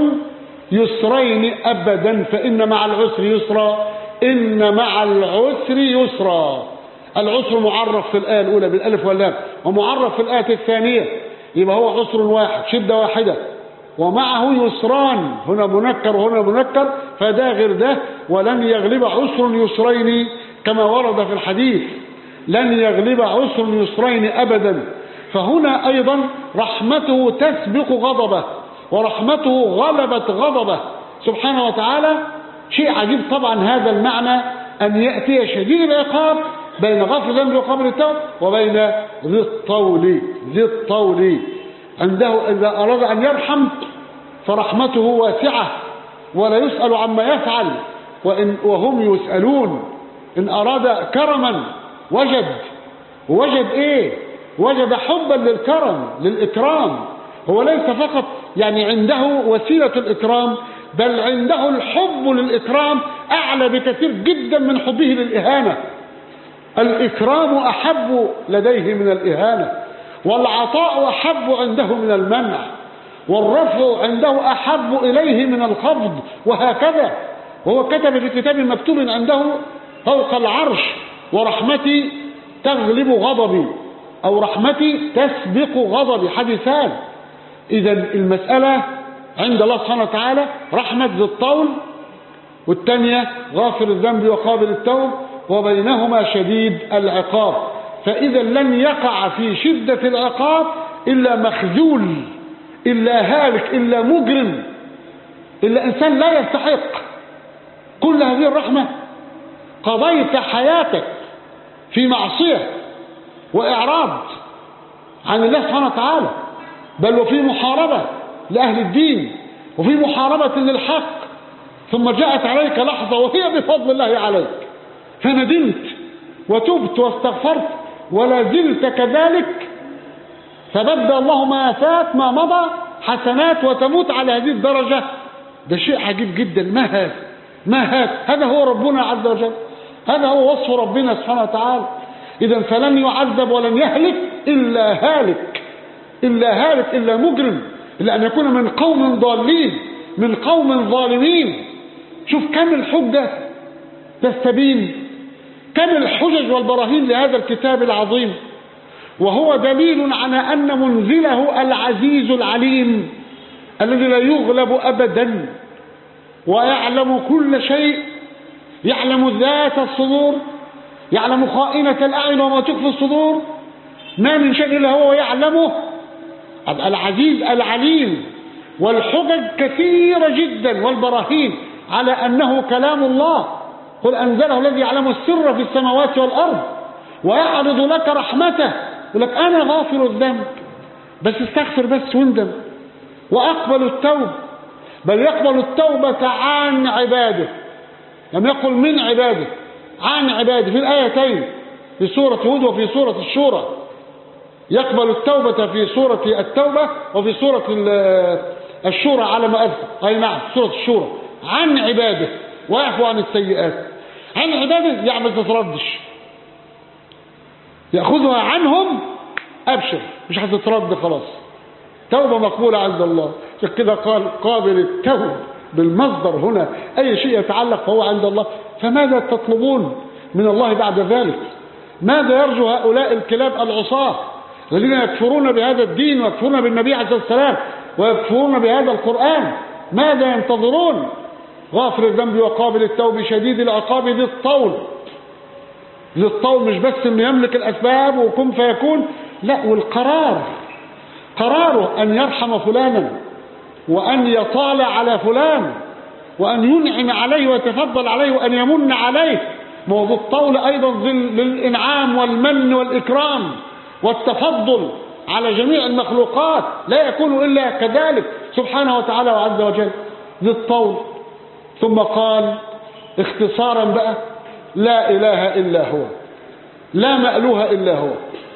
يسرين أبدا، فإن مع العسر يسرا، إن مع العسر يسرا. العسر معرف في الآية الأولى بالألف واللام، ومعرف في الآية الثانية، يبقى هو عسر واحد، شدة واحدة، ومعه يسران، هنا منكر وهنا منكر، فده غير ده. ولن يغلب عسر يسرين كما ورد في الحديث، لن يغلب عسر يسرين أبدا. فهنا أيضا رحمته تسبق غضبه، ورحمته غلبت غضبه سبحانه وتعالى. شيء عجيب طبعا هذا المعنى، أن يأتي شديد العقاب بين غفر الذنب وقبل التوب وبين ذي الطول. ذي الطول عنده إذا أراد أن يرحم فرحمته واسعة ولا يسأل عما يفعل وهم يسألون. إن أراد كرما وجد إيه؟ وجد حبا للكرم، للإكرام. هو ليس فقط يعني عنده وسيلة الإكرام، بل عنده الحب للإكرام أعلى بكثير جدا من حبه للإهانة. الإكرام أحب لديه من الإهانة، والعطاء أحب عنده من المنع، والرفع عنده أحب إليه من الخفض، وهكذا. وهو كتب في كتاب مكتوب عنده فوق العرش: ورحمتي تغلب غضبي، أو رحمتي تسبق غضبي، حديثان. إذا المسألة عند الله سبحانه وتعالى رحمة ذي الطول، والثانية غافر الذنب وقابل التوب، وبينهما شديد العقاب. فإذا لن يقع في شدة العقاب إلا مخذول، إلا هالك، إلا مجرم، إلا إنسان لا يستحق كل هذه الرحمة. قضيت حياتك في معصية وإعراض عن الله سبحانه وتعالى، بل وفي محاربة لأهل الدين، وفي محاربة للحق، ثم جاءت عليك لحظة وهي بفضل الله عليك فندمت وتبت واستغفرت ولا زلت كذلك، فبدأ الله ما فات ما مضى حسنات وتموت على هذه الدرجة. ده شيء عجيب جدا. ما هذا هو ربنا عز وجل، هذا هو وصف ربنا سبحانه وتعالى. إذا فلن يعذب ولن يهلك إلا هالك، إلا مجرم، إلا أن يكون من قوم ضالين، من قوم ظالمين. شوف كم الحجة تستبين، كم الحجج والبراهين لهذا الكتاب العظيم، وهو دليل على أن منزله العزيز العليم الذي لا يغلب أبدا، ويعلم كل شيء، يعلم ذات الصدور، يعلم خائنة الأعين وما تخفي الصدور، ما من شيء إلا هو يعلمه. العزيز العليم. والحجج كثيرة جدا والبراهين على أنه كلام الله. قل أنزله الذي يعلم السر في السماوات والأرض ويعرض لك رحمته، يقول لك أنا غافر الذنب، بس استغفر بس واندم وأقبل التوبة. بل يقبل التوبة عن عباده، لم يقل من عباده، عن عباده، في الآيتين، في سورة هود وفي سورة الشورى. يقبل التوبة في سورة التوبة وفي سورة الشورى على ما أذكر. أي نعم، سورة الشورى. عن عباده ويعفو عن السيئات. عن عباده يعني ما تتردش، يأخذها عنهم أبشر، مش هتترد خلاص، توبة مقبولة عند الله. كده قال قابل التوب بالمصدر هنا، أي شيء يتعلق فهو عند الله. فماذا تطلبون من الله بعد ذلك؟ ماذا يرجو هؤلاء الكلاب العصاة الذين يكفرون بهذا الدين ويكفرون بالنبي عليه الصلاة والسلام ويكفرون بهذا القرآن؟ ماذا ينتظرون؟ غافر الذنب وقابل التوب شديد العقاب ذي الطول. ذي الطول مش بس انه يملك الأسباب وكن فيكون، لا، والقرار، قراره أن يرحم فلانا وأن يطال على فلان وأن ينعم عليه ويتفضل عليه وأن يمن عليه. موضوع الطول أيضا للإنعام والمن والإكرام والتفضل على جميع المخلوقات، لا يكون إلا كذلك سبحانه وتعالى وعز وجل. ذي الطول. ثم قال اختصارا بقى: لا إله إلا هو، لا مألوه إلا هو.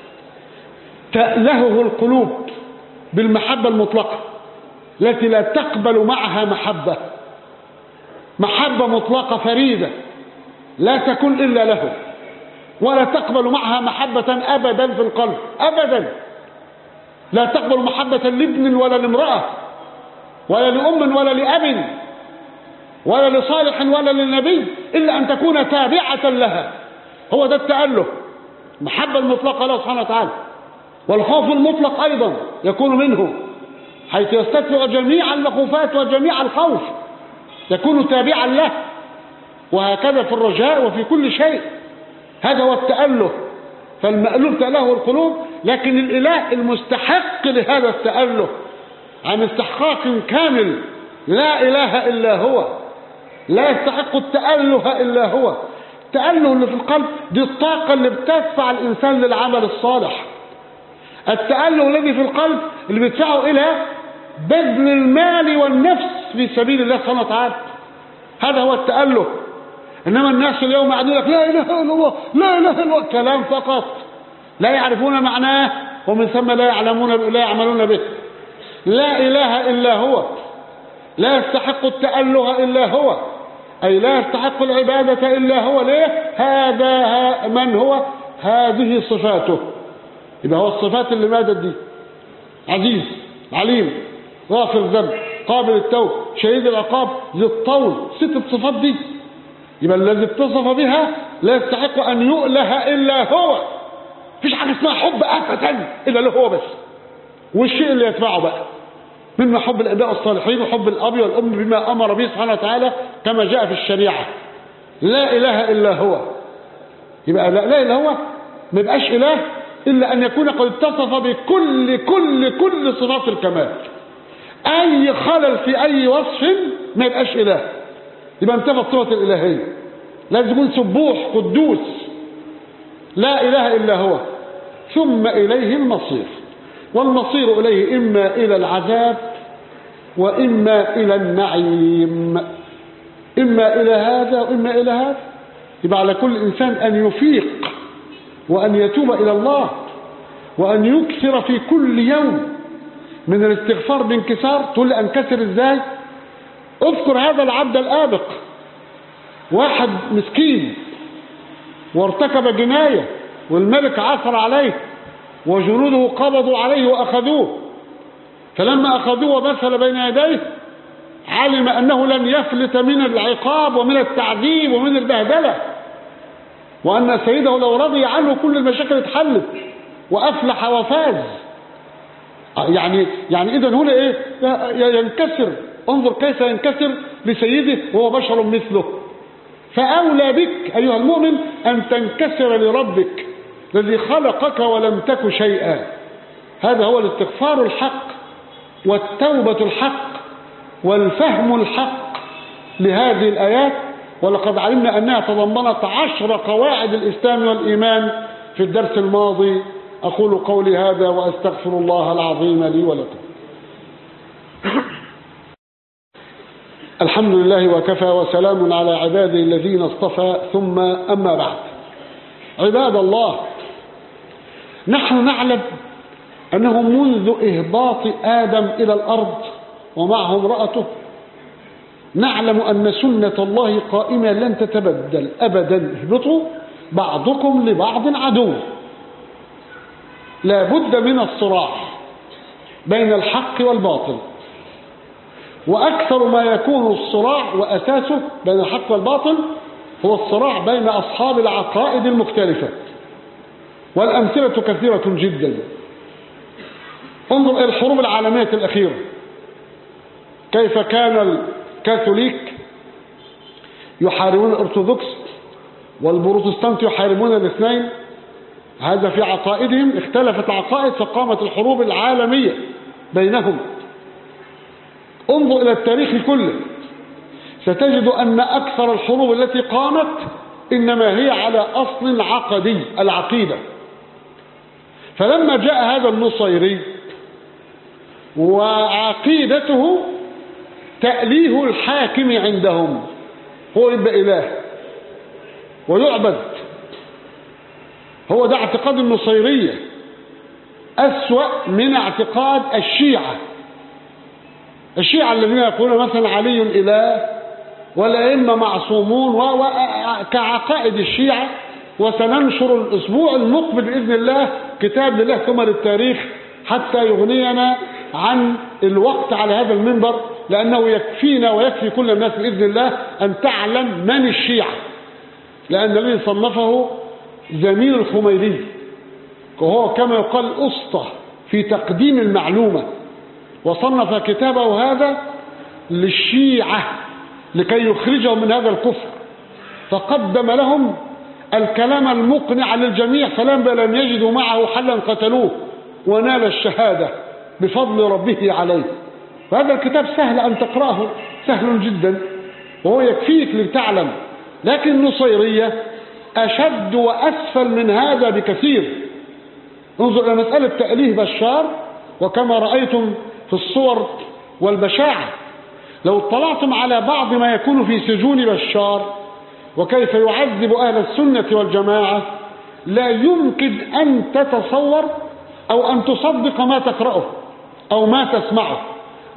تألهه القلوب بالمحبة المطلقة التي لا تقبل معها محبة مطلقة فريدة لا تكون إلا له، ولا تقبل معها محبة أبدا في القلب، أبدا. لا تقبل محبة لابن ولا لامرأة ولا لأم ولا لأب ولا لصالح ولا للنبي إلا أن تكون تابعة لها. هو ده التأله، محبة المطلقة له سبحانه وتعالى. والخوف المطلق أيضا يكون منه، حيث يستدفع جميع المخوفات وجميع الخوف، يكون تابعا له. وهكذا في الرجاء وفي كل شيء. هذا هو التأله. فالمألوف تأله القلوب، لكن الإله المستحق لهذا التأله عن استحقاق كامل، لا إله إلا هو، لا يستحق التأله إلا هو. التأله اللي في القلب دي الطاقة اللي بتدفع الإنسان للعمل الصالح. التأله الذي في القلب اللي بيدفعه إلى بذل المال والنفس في سبيل الله سبحانه وتعالى. هذا هو التأله. إنما الناس اليوم قاعدين لك لا إله إلا الله، لا إله إلا الله، كلام فقط لا يعرفون معناه، ومن ثم لا يعملون به. لا إله إلا هو. لا يستحق التأله إلا هو، أي لا يستحق العبادة إلا هو. ليه؟ هذا من هو؟ هذه صفاته. يبقى هو الصفات اللي مادت دي: عزيز، عليم، غافر الذنب، قابل التوب، شديد العقاب، ذي الطول. 6 صفات دي. يبقى الذي اتصف بها لا يستحق أن يؤله إلا هو. مفيش حاجة اسمها حب أبدا إلا له هو بس، والشيء اللي يتبعه بقى مما حب الأبناء الصالحين وحب الأب والأم بما أمر به سبحانه وتعالى كما جاء في الشريعة. لا إله إلا هو. يبقى لا إله إلا هو ما يبقاش إله إلا أن يكون قد اتصف بكل كل صفات الكمال. أي خلل في أي وصف ما يبقاش إله، يبقى انتفت صفة الإلهية. لازم يكون سبوح قدوس، لا إله إلا هو. ثم إليه المصير، والمصير إليه إما إلى العذاب وإما إلى النعيم، إما إلى هذا وإما إلى هذا. يبقى على كل إنسان أن يفيق وأن يتوب إلى الله وأن يكثر في كل يوم من الاستغفار بانكسار. تقول لي أنكسر إزاي؟ اذكر هذا العبد الآبق، واحد مسكين وارتكب جناية والملك عثر عليه وجنوده قبضوا عليه وأخذوه، فلما أخذوه ومثل بين يديه علم أنه لن يفلت من العقاب ومن التعذيب ومن البهدلة، وأن سيده لو رضي عنه كل المشاكل اتحلت وأفلح وفاز. يعني إذا هنا إيه؟ ينكسر. انظر كيف ينكسر لسيده وهو بشر مثله. فأولى بك أيها المؤمن أن تنكسر لربك الذي خلقك ولم تك شيئا. هذا هو الاستغفار الحق والتوبة الحق والفهم الحق لهذه الآيات. ولقد علمنا أنها تضمنت 10 قواعد الإسلام والإيمان في الدرس الماضي. أقول قولي هذا وأستغفر الله العظيم لي ولكم. الحمد لله وكفى وسلام على عباده الذين اصطفى، ثم أما بعد. عباد الله، نحن نعلم أنه منذ إهباط آدم إلى الأرض ومعه امرأته نعلم أن سنة الله قائمة لن تتبدل أبدا. اهبطوا بعضكم لبعض عدو. لا بد من الصراع بين الحق والباطل، وأكثر ما يكون الصراع وأساسه بين الحق والباطل هو الصراع بين أصحاب العقائد المختلفة، والأمثلة كثيرة جدا. انظر إلى الحروب العالمية الأخيرة، كيف كان الكاثوليك يحاربون الأرثوذكس والبروتستانت يحاربون الاثنين. هذا في عقائدهم، اختلفت عقائد فقامت الحروب العالمية بينهم. انظر إلى التاريخ كله، ستجد أن أكثر الحروب التي قامت إنما هي على أصل عقدي، العقيدة. فلما جاء هذا النصيري وعقيدته تأليه الحاكم عندهم، هو يبقى إله ويعبد. هو ده اعتقاد النصيرية، أسوأ من اعتقاد الشيعة. الشيعة الذين يقولون مثلا علي إله والأئمة معصومون كعقائد الشيعة. وسننشر الأسبوع المقبل بإذن الله كتاب لله ثم للتاريخ حتى يغنينا عن الوقت على هذا المنبر، لأنه يكفينا ويكفي كل الناس بإذن الله أن تعلم من الشيعة، لأن الذي صنفه زميل الخميني، وهو كما يقال أسطى في تقديم المعلومة، وصنف كتابه هذا للشيعة لكي يخرجهم من هذا الكفر، فقدم لهم الكلام المقنع للجميع، فلم يجدوا معه حلا قتلوه ونال الشهادة بفضل ربه عليه. فهذا الكتاب سهل أن تقرأه، سهل جدا، وهو يكفيك لتعلم. لكن النصيرية أشد وأسفل من هذا بكثير. انظر إلى مسألة تأليه بشار، وكما رأيتم في الصور والبشاعة، لو اطلعتم على بعض ما يكون في سجون بشار وكيف يعذب أهل السنة والجماعة، لا يمكن أن تتصور أو أن تصدق ما تقرأه أو ما تسمعه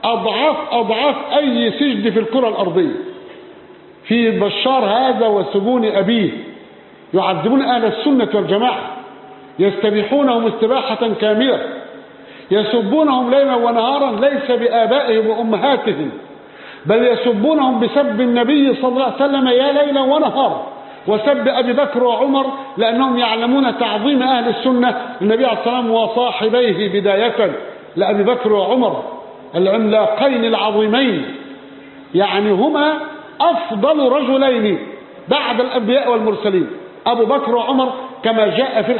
أضعاف أي سجن في الكرة الأرضية. في بشار هذا وسجون أبيه يعذبون أهل السنة والجماعة، يستبيحونهم استباحة كاملة، يسبونهم ليلا ونهارا ليس بآبائهم وأمهاتهم، بل يسبونهم بسب النبي صلى الله عليه وسلم يا ليلا ونهارا، وسب أبي بكر وعمر، لأنهم يعلمون تعظيم أهل السنة للنبي عليه الصلاة والسلام وصاحبيه بداية لأبي بكر وعمر العملاقين العظيمين، يعني هما أفضل رجلين بعد الأنبياء والمرسلين، أبو بكر وعمر كما جاء في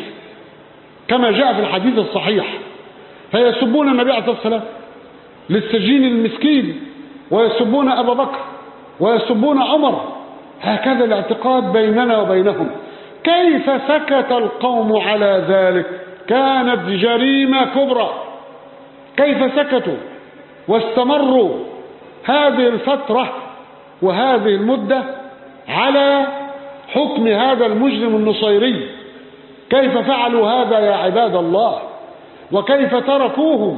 الحديث الصحيح. فيسبون النبي عليه الصلاة والسلام للسجين المسكين، ويسبون أبا بكر ويسبون عمر. هكذا الاعتقاد بيننا وبينهم. كيف سكت القوم على ذلك؟ كانت جريمة كبرى. كيف سكتوا واستمروا هذه الفترة وهذه المدة على حكم هذا المجرم النصيري؟ كيف فعلوا هذا يا عباد الله؟ وكيف تركوهم؟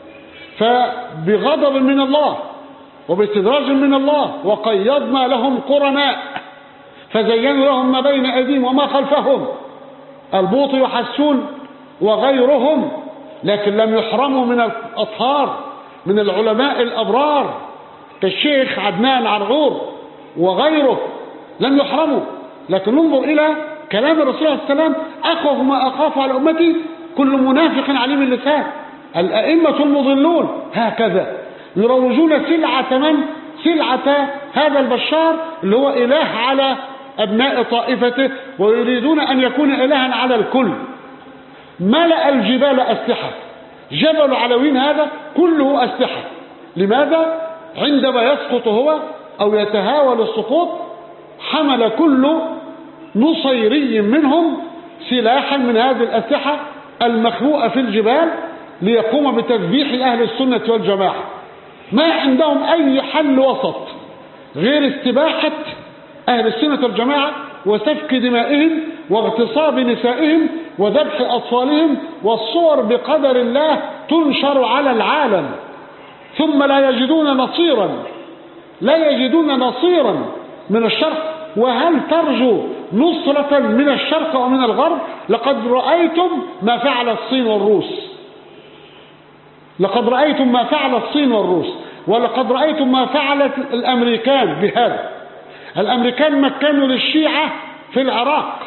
فبغضب من الله وباستدراج من الله، وقيضنا لهم قرناء فزينوا لهم ما بين أيديهم وما خلفهم، البوط وحسون وغيرهم، لكن لم يحرموا من الأطهار من العلماء الأبرار كالشيخ عدنان عرعور وغيره، لم يحرموا. لكن انظر إلى كلام الرسول عليه السلام: أخاف ما أخاف على أمتي كل منافق عليم اللسان. الأئمة المضلون هكذا يروجون سلعة هذا البشار اللي هو إله على أبناء طائفته، ويريدون أن يكون إلها على الكل. ملأ الجبال أسلحة، جبل علوين هذا كله أسلحة. لماذا؟ عندما يسقط هو أو يتهاول السقوط حمل كل نصيري منهم سلاحا من هذه الأسلحة المخبوءة في الجبال ليقوم بتذبيح أهل السنة والجماعة. ما عندهم أي حل وسط غير استباحة أهل السنة والجماعة وسفك دمائهم واغتصاب نسائهم وذبح أطفالهم، والصور بقدر الله تنشر على العالم، ثم لا يجدون نصيرا من الشرق. وهل ترجو نصرة من الشرق أو من الغرب؟ لقد رأيتم ما فعل الصين والروس، ولقد رأيتم ما فعلت الأمريكان بهذا. الأمريكان مكنوا للشيعة في العراق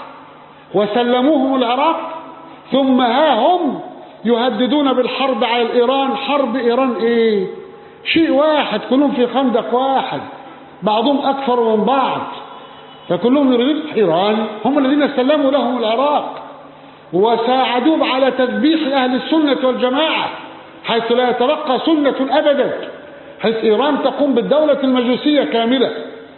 وسلموهم العراق، ثم ها هم يهددون بالحرب على الإيران. حرب إيران إيه؟ شيء واحد، كلهم في خندق واحد، بعضهم أكثر من بعض، فكلهم يريدون إيران. هم الذين سلموا لهم العراق وساعدوهم على تذبيح أهل السنة والجماعة، حيث لا يتبقى سنة أبدا، حيث إيران تقوم بالدولة المجوسية كاملة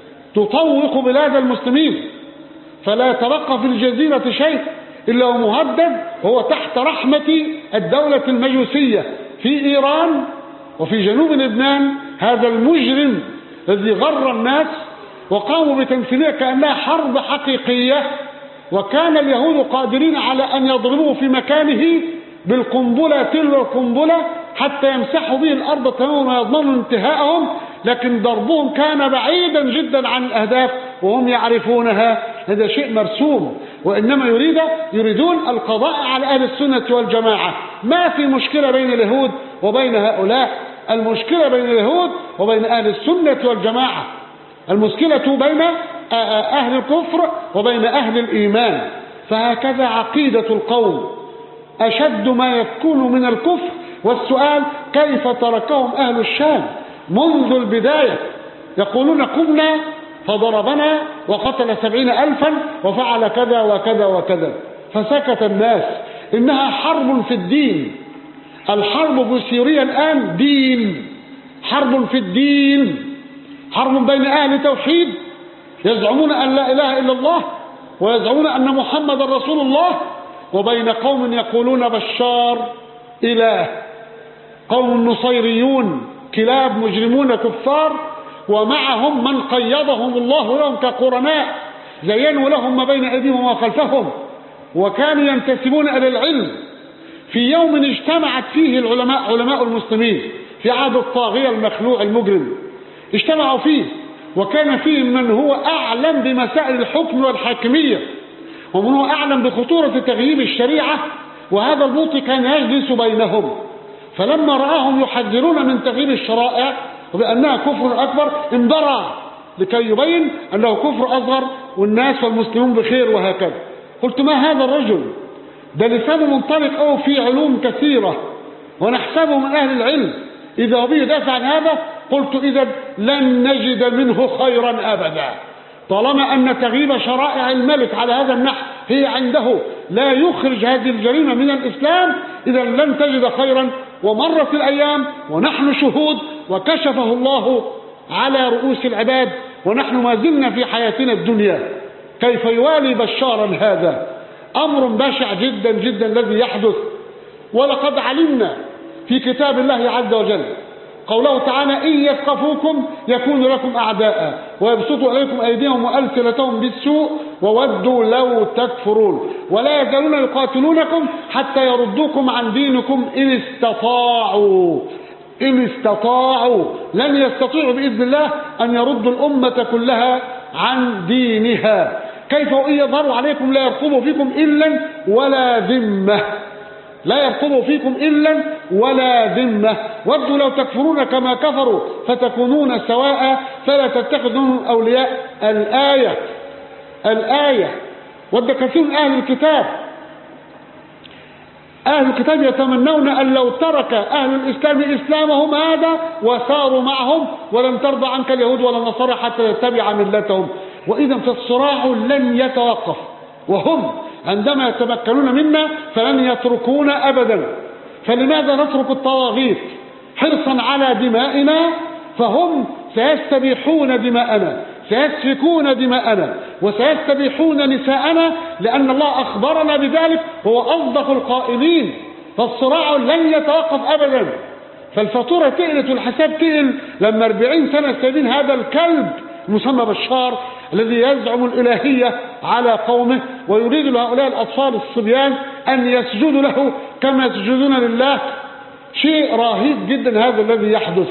تطوق بلاد المسلمين، فلا يتبقى في الجزيرة شيء إلا ومهدد، هو تحت رحمة الدولة المجوسية في إيران وفي جنوب لبنان. هذا المجرم الذي غر الناس وقاموا بتمثيلها كأنها حرب حقيقية، وكان اليهود قادرين على أن يضربوا في مكانه بالقنبلة تلو القنبلة حتى يمسحوا به الأرض تماما ويضمنوا انتهاءهم، لكن ضربهم كان بعيدا جدا عن الأهداف وهم يعرفونها. هذا شيء مرسوم، وإنما يريدون القضاء على أهل السنة والجماعة. ما في مشكلة بين اليهود وبين هؤلاء، المشكلة بين اليهود وبين أهل السنة والجماعة، المشكلة بين أهل الكفر وبين أهل الإيمان. فهكذا عقيدة القوم أشد ما يكون من الكفر. والسؤال: كيف تركهم أهل الشام منذ البداية؟ يقولون: قمنا فضربنا وقتل 70,000 وفعل كذا وكذا وكذا، فسكت الناس. إنها حرب في الدين. الحرب في سوريا الآن دين، حرب في الدين، حرب بين أهل توحيد يزعمون أن لا إله إلا الله ويزعمون أن محمد رسول الله، وبين قوم يقولون بشار إله، قوم نصيريون كلاب مجرمون كفار، ومعهم من قيضهم الله لهم كقرناء زينوا لهم ما بين أيديهم وما خلفهم، وكانوا ينتسبون إلى العلم. في يوم اجتمعت فيه العلماء، علماء المسلمين، في عهد الطاغية المخلوع المجرم، اجتمعوا فيه، وكان فيه من هو أعلم بمسائل الحكم والحاكمية، ومن هو أعلم بخطورة تغييب الشريعة، وهذا البوطي كان يجلس بينهم، فلما رآهم يحذرون من تغييب الشرائع وبأنها كفر أكبر انبرع لكي يبين أنه كفر أصغر والناس والمسلمون بخير وهكذا. قلت ما هذا الرجل؟ ده لسانه منطلق أو في علوم كثيرة ونحسبه من أهل العلم، إذا هو يدافع عن هذا قلت إذا لن نجد منه خيرا أبدا، طالما أن تغييب شرائع الملك على هذا النحو هي عنده لا يخرج هذه الجريمة من الإسلام، إذا لن تجد خيرا. ومرت الأيام ونحن شهود، وكشفه الله على رؤوس العباد، ونحن ما زلنا في حياتنا الدنيا. كيف يوالي بشارا هذا؟ أمر بشع جدا جدا الذي يحدث. ولقد علمنا في كتاب الله عز وجل قوله تعالى إن يثقفوكم يكونوا لكم أعداء ويبسطوا إليكم أيديهم وألسنتهم بالسوء وودوا لو تكفرون ولا يزالون يقاتلونكم حتى يردوكم عن دينكم إن استطاعوا. لن يستطيعوا بإذن الله أن يردوا الأمة كلها عن دينها. كيف وإن يظهروا عليكم لا يرقبوا فيكم إلا ولا ذمة، لا يرقبوا فيكم إلا ولا ذمة. ودوا لو تكفرون كما كفروا فتكونون سواء فلا تتخذون أولياء. الآية ود كثير من أهل الكتاب يتمنون أن لو ترك أهل الإسلام إسلامهم هذا وساروا معهم ولن ترضى عنك اليهود ولا النصارى حتى تتبع ملتهم. وإذا فالصراع لن يتوقف، وهم عندما يتمكنون منا فلن يتركونا أبدا. فلماذا نترك الطواغيت حرصا على دمائنا؟ فهم سيستبيحون دماءنا، سيسفكون دماءنا، وسيستبيحون نساءنا، لأن الله أخبرنا بذلك وهو أصدق القائلين. فالصراع لن يتوقف أبدا. فالفاتورة تقلت والحساب تقل لما 40 سنة سايبين هذا الكلب مسمى بشار الذي يزعم الإلهية على قومه ويريد لهؤلاء الأطفال الصبيان أن يسجدوا له كما يسجدون لله. شيء رهيب جدا هذا الذي يحدث.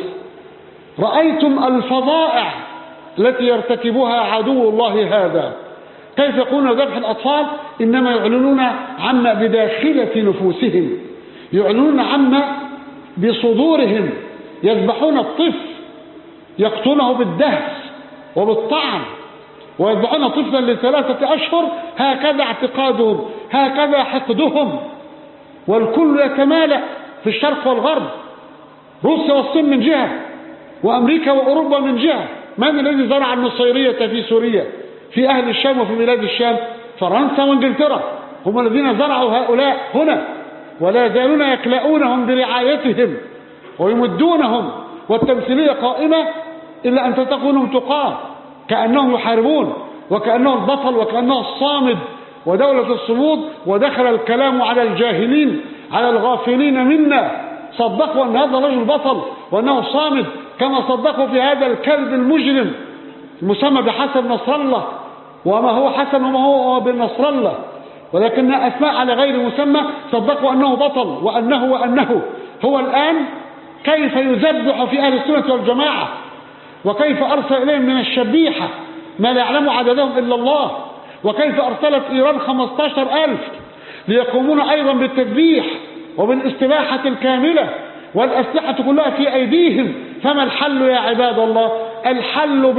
رأيتم الفظائع التي يرتكبها عدو الله هذا، كيف يقولون ذبح الأطفال؟ إنما يعلنون عما بداخلة نفوسهم، يعلنون عما بصدورهم. يذبحون الطفل يقتله بالدهس وبالطعن، ويذبحون طفلا ل3 أشهر. هكذا اعتقادهم، هكذا حقدهم. والكل يتمالأ في الشرق والغرب، روسيا والصين من جهة، وأمريكا وأوروبا من جهة. من الذي زرع النصيرية في سوريا، في أهل الشام وفي بلاد الشام؟ فرنسا وانجلترا هم الذين زرعوا هؤلاء هنا، ولا يزالون يكلؤونهم برعايتهم ويمدونهم، والتمثيلية قائمة إلا أن تكونهم تقام كأنهم يحاربون وكأنه البطل وكأنه الصامد ودولة الصمود. ودخل الكلام على الجاهلين على الغافلين منا، صدقوا أن هذا رجل بطل وأنه صامد، كما صدقوا في هذا الكلب المجرم المسمى بحسن نصر الله، وما هو حسن وما هو بنصر الله، ولكنها أسماء على غير مسمى. صدقوا أنه بطل وأنه هو الآن كيف يذبح في أهل السنة والجماعة، وكيف أرسل إليهم من الشبيحة ما لا يعلم عددهم إلا الله، وكيف أرسلت إيران 15,000 ليقومون أيضا بالتذبيح وبالاستباحة الكاملة، والأسلحة كلها في أيديهم. فما الحل يا عباد الله؟ الحل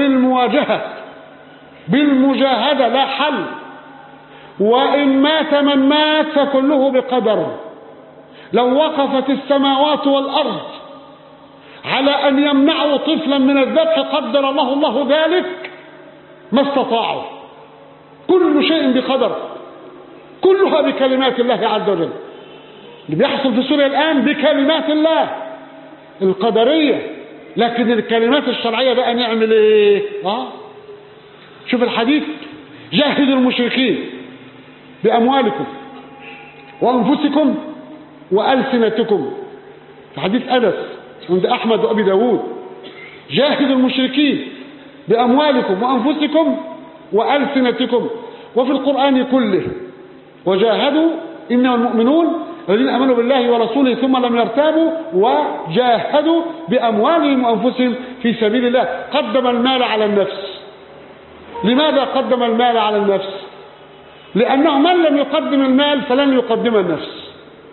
بالمجاهدة، لا حل. وإن مات من مات فكله بقدر. لو وقفت السماوات والأرض على أن يمنعوا طفلا من الذبح قدر الله ذلك ما استطاعوا. كل شيء بقدر، كلها بكلمات الله عز وجل. اللي بيحصل في سوريا الآن بكلمات الله القدرية، لكن الكلمات الشرعية بقى نعمل ايه؟ شوف الحديث: جاهدوا المشركين بأموالكم وأنفسكم وألسنتكم، في حديث أنس عند أحمد وأبي داود. جاهدوا المشركين بأموالكم وأنفسكم وألسنتكم. وفي القرآن كله وجاهدوا إنما المؤمنون الذين آمنوا بالله ورسوله ثم لم يرتابوا وجاهدوا بأموالهم وأنفسهم في سبيل الله. قدم المال على النفس. لماذا قدم المال على النفس؟ لأنه من لم يقدم المال فلن يقدم النفس.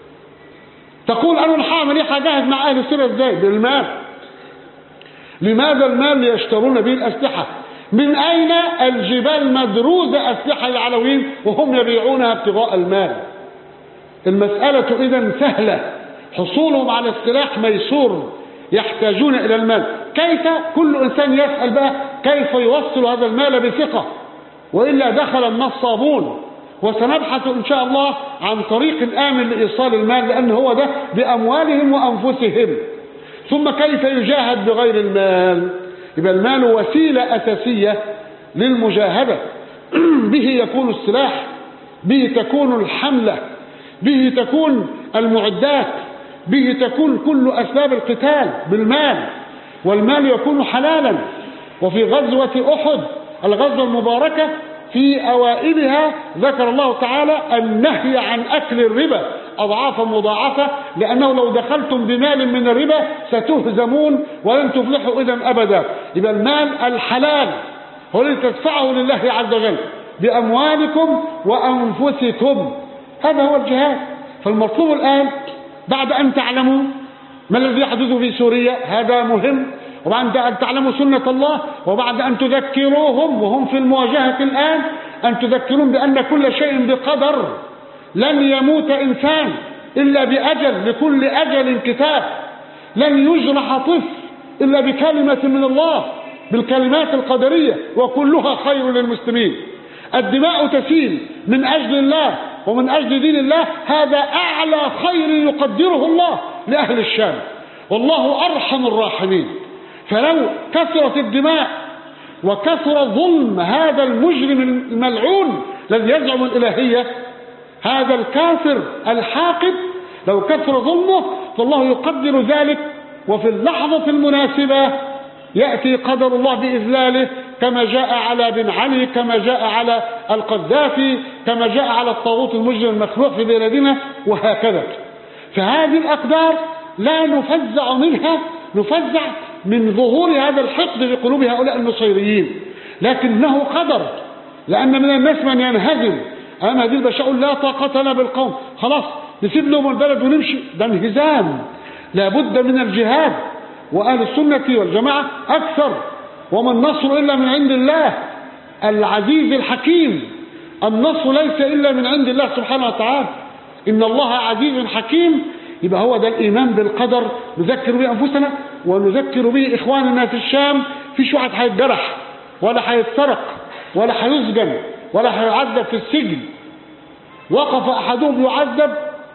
تقول أنا هعمل إيه؟ هجاهد مع أهل السنة إزاي؟ بالمال. لماذا المال؟ ليشترون به الأسلحة. من أين الجبال مدروزة أسلحة العلويين وهم يبيعونها ابتغاء المال؟ المسألة إذن سهلة، حصولهم على السلاح ميسور، يحتاجون إلى المال. كيف؟ كل إنسان يسأل بقى كيف يوصل هذا المال بثقة، وإلا دخل النصابون. وسنبحث إن شاء الله عن طريق آمن لإيصال المال، لأن هو ده بأموالهم وأنفسهم. ثم كيف يجاهد بغير المال؟ يبقى المال وسيلة أساسية للمجاهدة. به يكون السلاح، به تكون الحملة، به تكون المعدات، به تكون كل أسباب القتال بالمال. والمال يكون حلالا. وفي غزوة أحد الغزوة المباركة في أوائلها ذكر الله تعالى النهي عن أكل الربا أضعافا مضاعفة، لأنه لو دخلتم بمال من الربا ستهزمون ولن تفلحوا إذن أبدا. يبقى المال الحلال هو الذي تدفعه لله عز وجل بأموالكم وأنفسكم. هذا هو الجهاد. فالمطلوب الآن بعد أن تعلموا ما الذي يحدث في سوريا، هذا مهم، وبعد أن تعلموا سنة الله، وبعد أن تذكروهم وهم في المواجهة الآن، أن تذكرون بأن كل شيء بقدر. لن يموت إنسان إلا بأجل، لكل أجل كتاب. لن يجرح طفل إلا بكلمة من الله، بالكلمات القدرية، وكلها خير للمسلمين. الدماء تسيل من أجل الله ومن أجل دين الله، هذا أعلى خير يقدره الله لأهل الشام، والله أرحم الراحمين. فلو كثرت الدماء وكثر ظلم هذا المجرم الملعون الذي يزعم الإلهية، هذا الكافر الحاقد، لو كثر ظلمه فالله يقدر ذلك، وفي اللحظة المناسبة يأتي قدر الله بإذلاله، كما جاء على بن علي، كما جاء على القذافي، كما جاء على الطاغوت المجرم المخلوق في بلادنا، وهكذا. فهذه الأقدار لا نفزع منها، نفزع من ظهور هذا الحقد في قلوب هؤلاء النصيريين، لكنه قدر. لأن من الناس من ينهزم أمام هذه البشاء، لا طاقة لنا بالقوم، خلاص نسيب لهم البلد ونمشي. ده انهزام. لابد من الجهاد. وأهل السنة والجماعة أكثر، وما النصر إلا من عند الله العزيز الحكيم. النصر ليس إلا من عند الله سبحانه وتعالى. إن الله عزيز حكيم. يبقى هو ده الإيمان بالقدر، نذكر به أنفسنا ونذكر به إخواننا في الشام. في واحد هيتجرح ولا هيتسرق ولا هيسجن ولا هيعذب في السجن. وقف أحدهم يعذب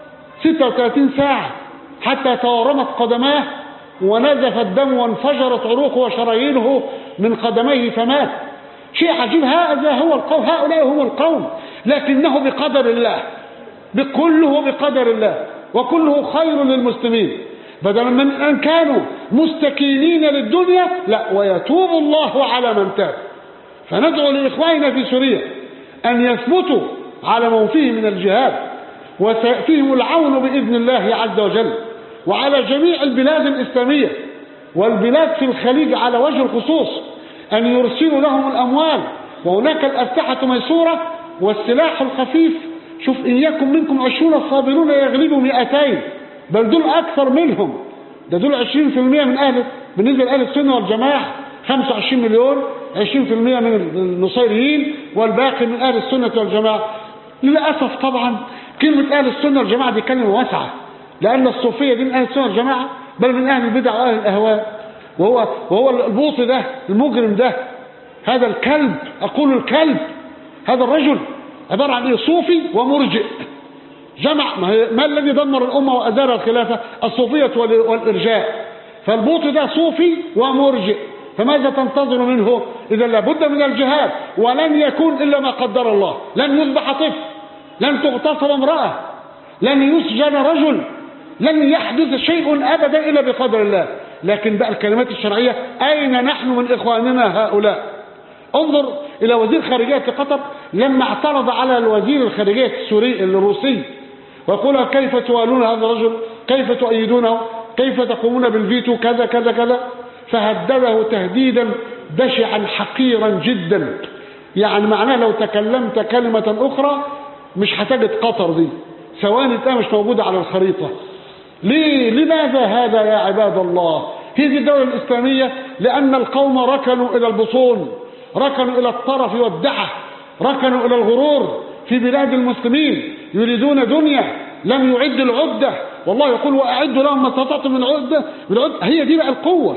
36 ساعة حتى تورمت قدماه ونزف الدم وانفجرت عروقه وشرايينه من قدميه فمات. شيء عجيب. هذا هو القوم، هؤلاء هم القوم، لكنه بقدر الله، كله بقدر الله، وكله خير للمسلمين. بدل من أن كانوا مستكينين للدنيا، لا، ويتوب الله على من تاب. فندعو لإخواننا في سوريا أن يثبتوا على ما فيه من الجهاد، وسيأتيهم العون بإذن الله عز وجل. وعلى جميع البلاد الإسلامية والبلاد في الخليج على وجه الخصوص أن يرسلوا لهم الأموال. وهناك الأسلحة ميسورة والسلاح الخفيف. شوف، إن يكن منكم 20 صابرون يغلبوا 200، بل دول أكثر منهم. ده دول 20% من أهل، بالنسبة لأهل السنة والجماعة 25 مليون، 20% من النصيريين والباقي من أهل السنة والجماعة. للأسف طبعا كلمة أهل السنة والجماعة دي كلمة واسعة، لأن الصوفية دي من أهل السنة والجماعة، بل من أهل البدع وأهل الأهواء. وهو البوطي ده، المجرم ده، هذا الكلب، أقول الكلب، هذا الرجل عبارة عن صوفي ومرجئ. جمع ما الذي دمر الأمة وأزال الخلافة؟ الصوفية والإرجاء. فالبوطي ده صوفي ومرجئ، فماذا تنتظر منه؟ إذا لابد من الجهاد، ولن يكون إلا ما قدر الله. لن يذبح طفل، لن تغتصب امرأة، لن يسجن رجل، لن يحدث شيء أبدا إلا بقدر الله. لكن بقى الكلمات الشرعية، أين نحن من إخواننا هؤلاء؟ انظر إلى وزير خارجية قطر لما اعترض على الوزير الخارجية السوري الروسي، ويقول كيف توالون هذا الرجل، كيف تؤيدونه، كيف تقومون بالفيتو، كذا كذا كذا. فهدده تهديدا بشعا حقيرا جدا، يعني معناه لو تكلمت كلمة أخرى مش هتجد قطر دي، ثواني تلاقيها مش موجودة على الخريطة. ليه؟ لماذا هذا يا عباد الله؟ هي دي الدولة الإسلامية، لأن القوم ركنوا إلى البطون، ركنوا إلى الطرف والدعة، ركنوا إلى الغرور في بلاد المسلمين، يريدون دنيا، لم يعد العدة. والله يقول وأعدوا لهم ما استطعتم من عدة. هي دي بقى القوة،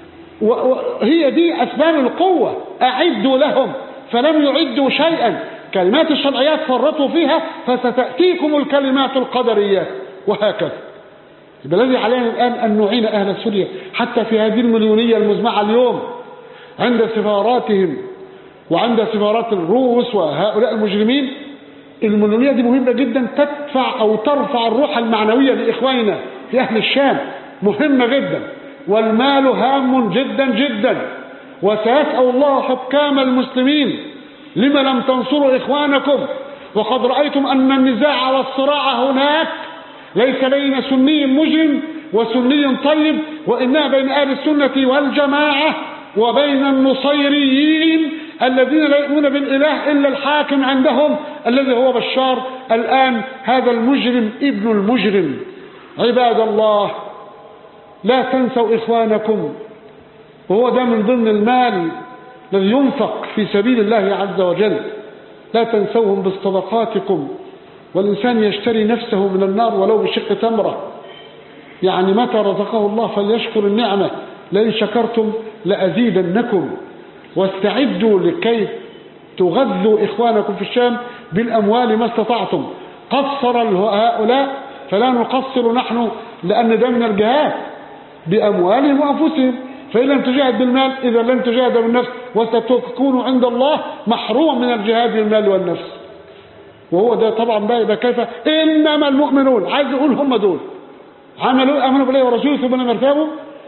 وهي دي أسباب القوة. أعدوا لهم فلم يعدوا شيئا. كلمات الشرعيات فرطوا فيها، فستأتيكم الكلمات القدرية، وهكذا. الذي علينا الآن أن نعين أهل سوريا حتى في هذه المليونية المزمعة اليوم عند سفاراتهم وعند سفارات الروس وهؤلاء المجرمين. المليونية دي مهمة جدا، تدفع أو ترفع الروح المعنوية لإخواننا في أهل الشام، مهمة جدا. والمال هام جدا جدا، وسيسأل الله حكام المسلمين لما لم تنصروا إخوانكم، وقد رأيتم أن النزاع والصراع هناك ليس بين سني مجرم وسني طيب، وإنها بين أهل السنة والجماعة وبين النصيريين الذين لا يؤمنون بالإله إلا الحاكم عندهم الذي هو بشار الآن، هذا المجرم ابن المجرم. عباد الله، لا تنسوا إخوانكم، وهو ده من ضمن المال الذي ينفق في سبيل الله عز وجل. لا تنسوهم بصدقاتكم، والإنسان يشتري نفسه من النار ولو بشق تمرة. يعني متى رزقه الله فليشكر النعمة، لئن شكرتم لأزيدنكم. واستعدوا لكي تغذوا إخوانكم في الشام بالأموال ما استطعتم. قصر هؤلاء فلا نقصر نحن، لأن ده من الجهاد بأموالهم وأنفسهم. فإن لم تجاهد بالمال إذا لن تجاهد بالنفس، وستكون عند الله محروم من الجهاد بالمال والنفس. وهو ده طبعا بقى كيف إنما المؤمنون، عايز يقول هم دول آمنوا بالله ورسوله ثم لم يرتابوا.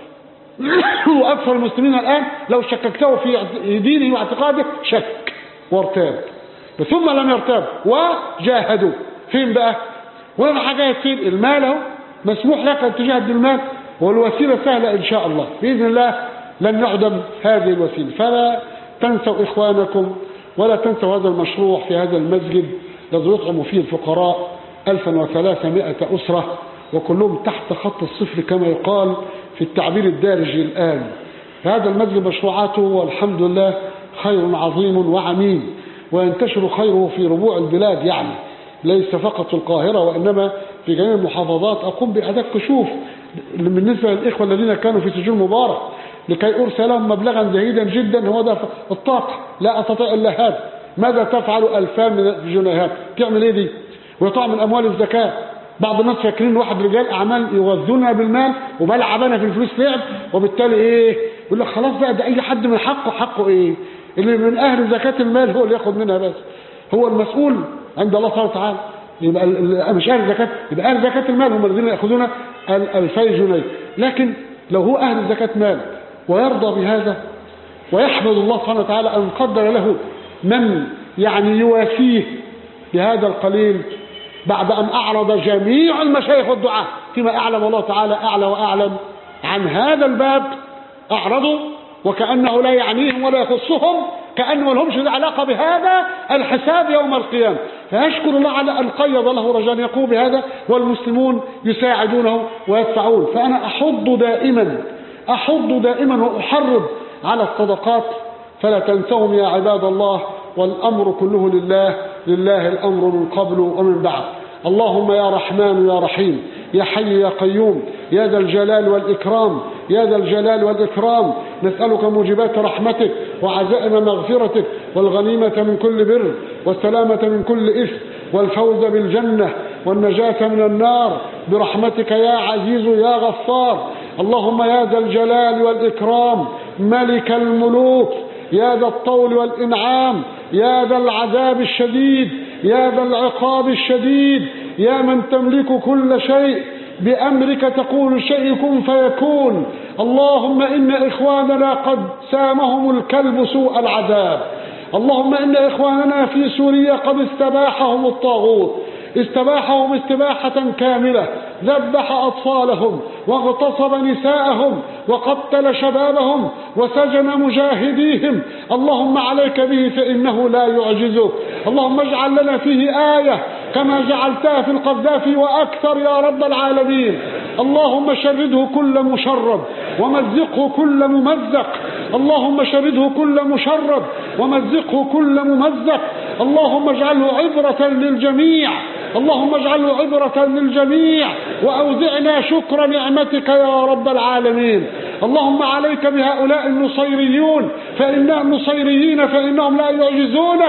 وأكثر المسلمين الآن لو شككته في دينه واعتقاده شك وارتاب، ثم لم يرتاب وجاهدوا. فين بقى؟ ولا حاجة يصير المال اهو مسموح لك أن تجاهد بالمال، والوسيلة سهلة إن شاء الله بإذن الله، لن يعدم هذه الوسيلة. فلا تنسوا إخوانكم، ولا تنسوا هذا المشروع في هذا المسجد الذي يطعم فيه الفقراء 1300 أسرة، وكلهم تحت خط الصفر كما يقال في التعبير الدارج الآن. هذا المسجد مشروعاته والحمد لله خير عظيم وعميم، وينتشر خيره في ربوع البلاد، يعني ليس فقط في القاهرة وإنما في جميع المحافظات. أقوم بأداء كشوف بالنسبة للإخوة الذين كانوا في سجون مبارك لكي أرسل لهم مبلغا زهيدا جدا، هو ده الطاقة، لا أستطيع إلا هذا. ماذا تفعل 2000 من الجنيهات؟ تعمل إيه دي؟ ويطلع من أموال الزكاة. بعض الناس فاكرين واحد رجال أعمال يوزنها بالمال وبلعبنا في الفلوس لعب، وبالتالي إيه؟ يقول لك خلاص بقى ده أي حد من حقه إيه؟ اللي من أهل زكاة المال هو اللي ياخد منها، بس هو المسؤول عند الله سبحانه وتعالى. يبقى مش أهل زكاة، يبقى أهل زكاة المال هم الذين يأخذون 2000 جنيه. لكن لو هو أهل زكاة مال ويرضى بهذا ويحمد الله سبحانه وتعالى أن قدر له من يعني يواسيه بهذا القليل، بعد أن أعرض جميع المشايخ والدعاء فيما أعلم الله تعالى أعلى وأعلم عن هذا الباب، أعرضوا وكأنه لا يعنيهم ولا يخصهم، كأنه لهمش علاقة بهذا الحساب يوم القيامة. فأشكر الله على أن قيض له رجال يقوم بهذا، والمسلمون يساعدونه ويدفعون. فأنا أحض دائما وأحرض على الصدقات، فلا تنسوهم يا عباد الله، والأمر كله لله، لله الأمر من قبل ومن بعد. اللهم يا رحمن يا رحيم يا حي يا قيوم يا ذا الجلال والإكرام، يا ذا الجلال والإكرام، نسألك موجبات رحمتك وعزائم مغفرتك والغنيمة من كل بر والسلامة من كل إثم والفوز بالجنة والنجاة من النار برحمتك يا عزيز يا غفار. اللهم يا ذا الجلال والإكرام ملك الملوك، يا ذا الطول والإنعام، يا ذا العذاب الشديد، يا ذا العقاب الشديد، يا من تملك كل شيء، بأمرك تقول الشيء كن فيكون. اللهم إن إخواننا قد سامهم الكلب سوء العذاب، اللهم إن إخواننا في سوريا قد استباحهم الطاغوت، استباحهم استباحة كاملة، ذبح أطفالهم واغتصب نساءهم وقتل شبابهم وسجن مجاهديهم. اللهم عليك به فإنه لا يعجزك. اللهم اجعل لنا فيه آية كما جعلتها في القذافي وأكثر يا رب العالمين. اللهم شرده كل مشرد ومزقه كل ممزق. اللهم شرده كل مشرد ومزقه كل ممزق. اللهم اجعله عبرة للجميع. اللهم اجعله عبرة للجميع وأوزعنا شكر نعمتك يا رب العالمين. اللهم عليك بهؤلاء النصيريون فإنهم لا يعجزونك،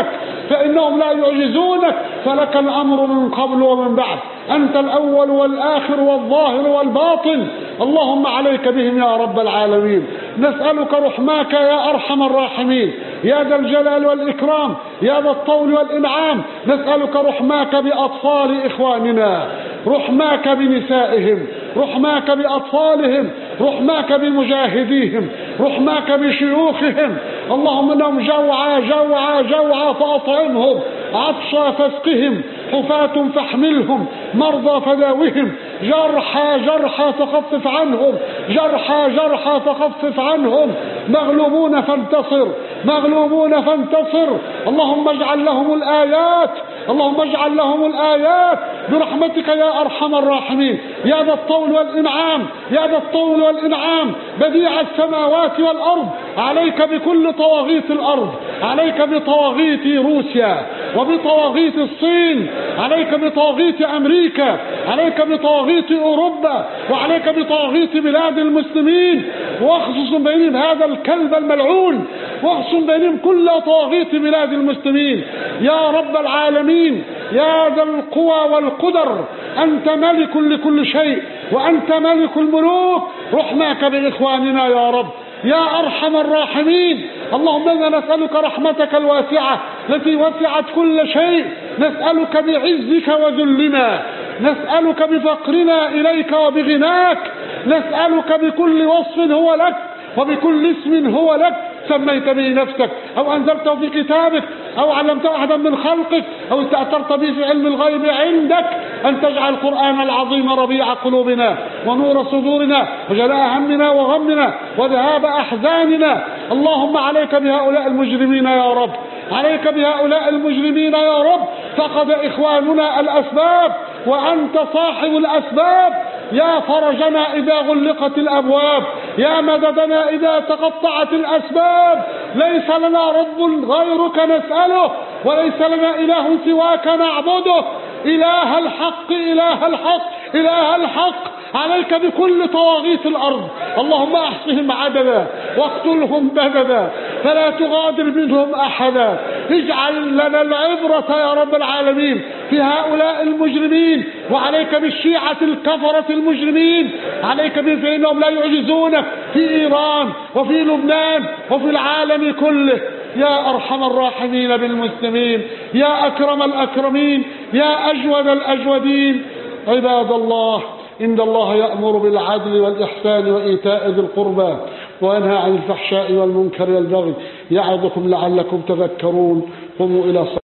فلك الأمر من قبل ومن بعد، أنت الأول والآخر والظاهر والباطن. اللهم عليك بهم يا رب العالمين. نسألك رحماك يا أرحم الراحمين، يا ذا الجلال والإكرام، يا ذا الطول والإنعام. نسألك رحماك بأطفال إخواننا، رحماك بنسائهم، رحماك بأطفالهم، رحماك بمجاهديهم، رحماك بشيوخهم. اللهم انهم جوعى فأطعمهم، عطشى فاسقهم، حفاة فاحملهم، مرضى فداوهم، جرحى فخفف عنهم، جرحى فخفف عنهم، مغلوبون فانتصر. اللهم اجعل لهم الآيات برحمتك يا أرحم الراحمين، يا ذا الطول والإنعام، بديع السماوات والأرض. عليك بكل طواغيت الأرض، عليك بطواغيت روسيا وبطواغيت الصين، عليك بطواغيت أمريكا، عليك بطواغيت أوروبا، وعليك بطواغيت بلاد المسلمين، واخصص بينهم هذا الكلب الملعون، واخصص بينهم كل طواغيت بلاد المسلمين يا رب العالمين. يا ذا القوى والقدر، أنت ملك لكل شيء وأنت ملك الملوك. رحماك بإخواننا يا رب يا أرحم الراحمين. اللهم إنا نسألك رحمتك الواسعة التي وسعت كل شيء، نسألك بعزك وذلنا، نسألك بفقرنا إليك وبغناك، نسألك بكل وصف هو لك وبكل اسم هو لك سميت به نفسك أو أنزلته في كتابك أو علمته أحدا من خلقك أو استأثرت به في علم الغيب عندك، أن تجعل القرآن العظيم ربيع قلوبنا ونور صدورنا وجلاء همنا وغمنا وذهاب أحزاننا. اللهم عليك بهؤلاء المجرمين يا رب، عليك بهؤلاء المجرمين يا رب. فقد إخواننا الأسباب وأنت صاحب الأسباب. يا فرجنا إذا غلقت الأبواب، يا مددنا إذا تقطعت الأسباب. ليس لنا رب غيرك نسأله، وليس لنا إله سواك نعبده. إله الحق، إله الحق، إله الحق. عليك بكل طواغيت الأرض، اللهم أحصهم عددا واقتلهم بددا فلا تغادر منهم أحدا. اجعل لنا العبرة يا رب العالمين في هؤلاء المجرمين، وعليك بالشيعة الكفرة المجرمين، عليك بهم فإنهم لا يعجزونك في إيران وفي لبنان وفي العالم كله. يا أرحم الراحمين بالمسلمين، يا أكرم الأكرمين، يا أجود الأجودين. عباد الله، إن الله يأمر بالعدل والإحسان وإيتاء ذي القربى وينهى عن الفحشاء والمنكر والبغي، يعظكم لعلكم تذكرون. قوموا إلى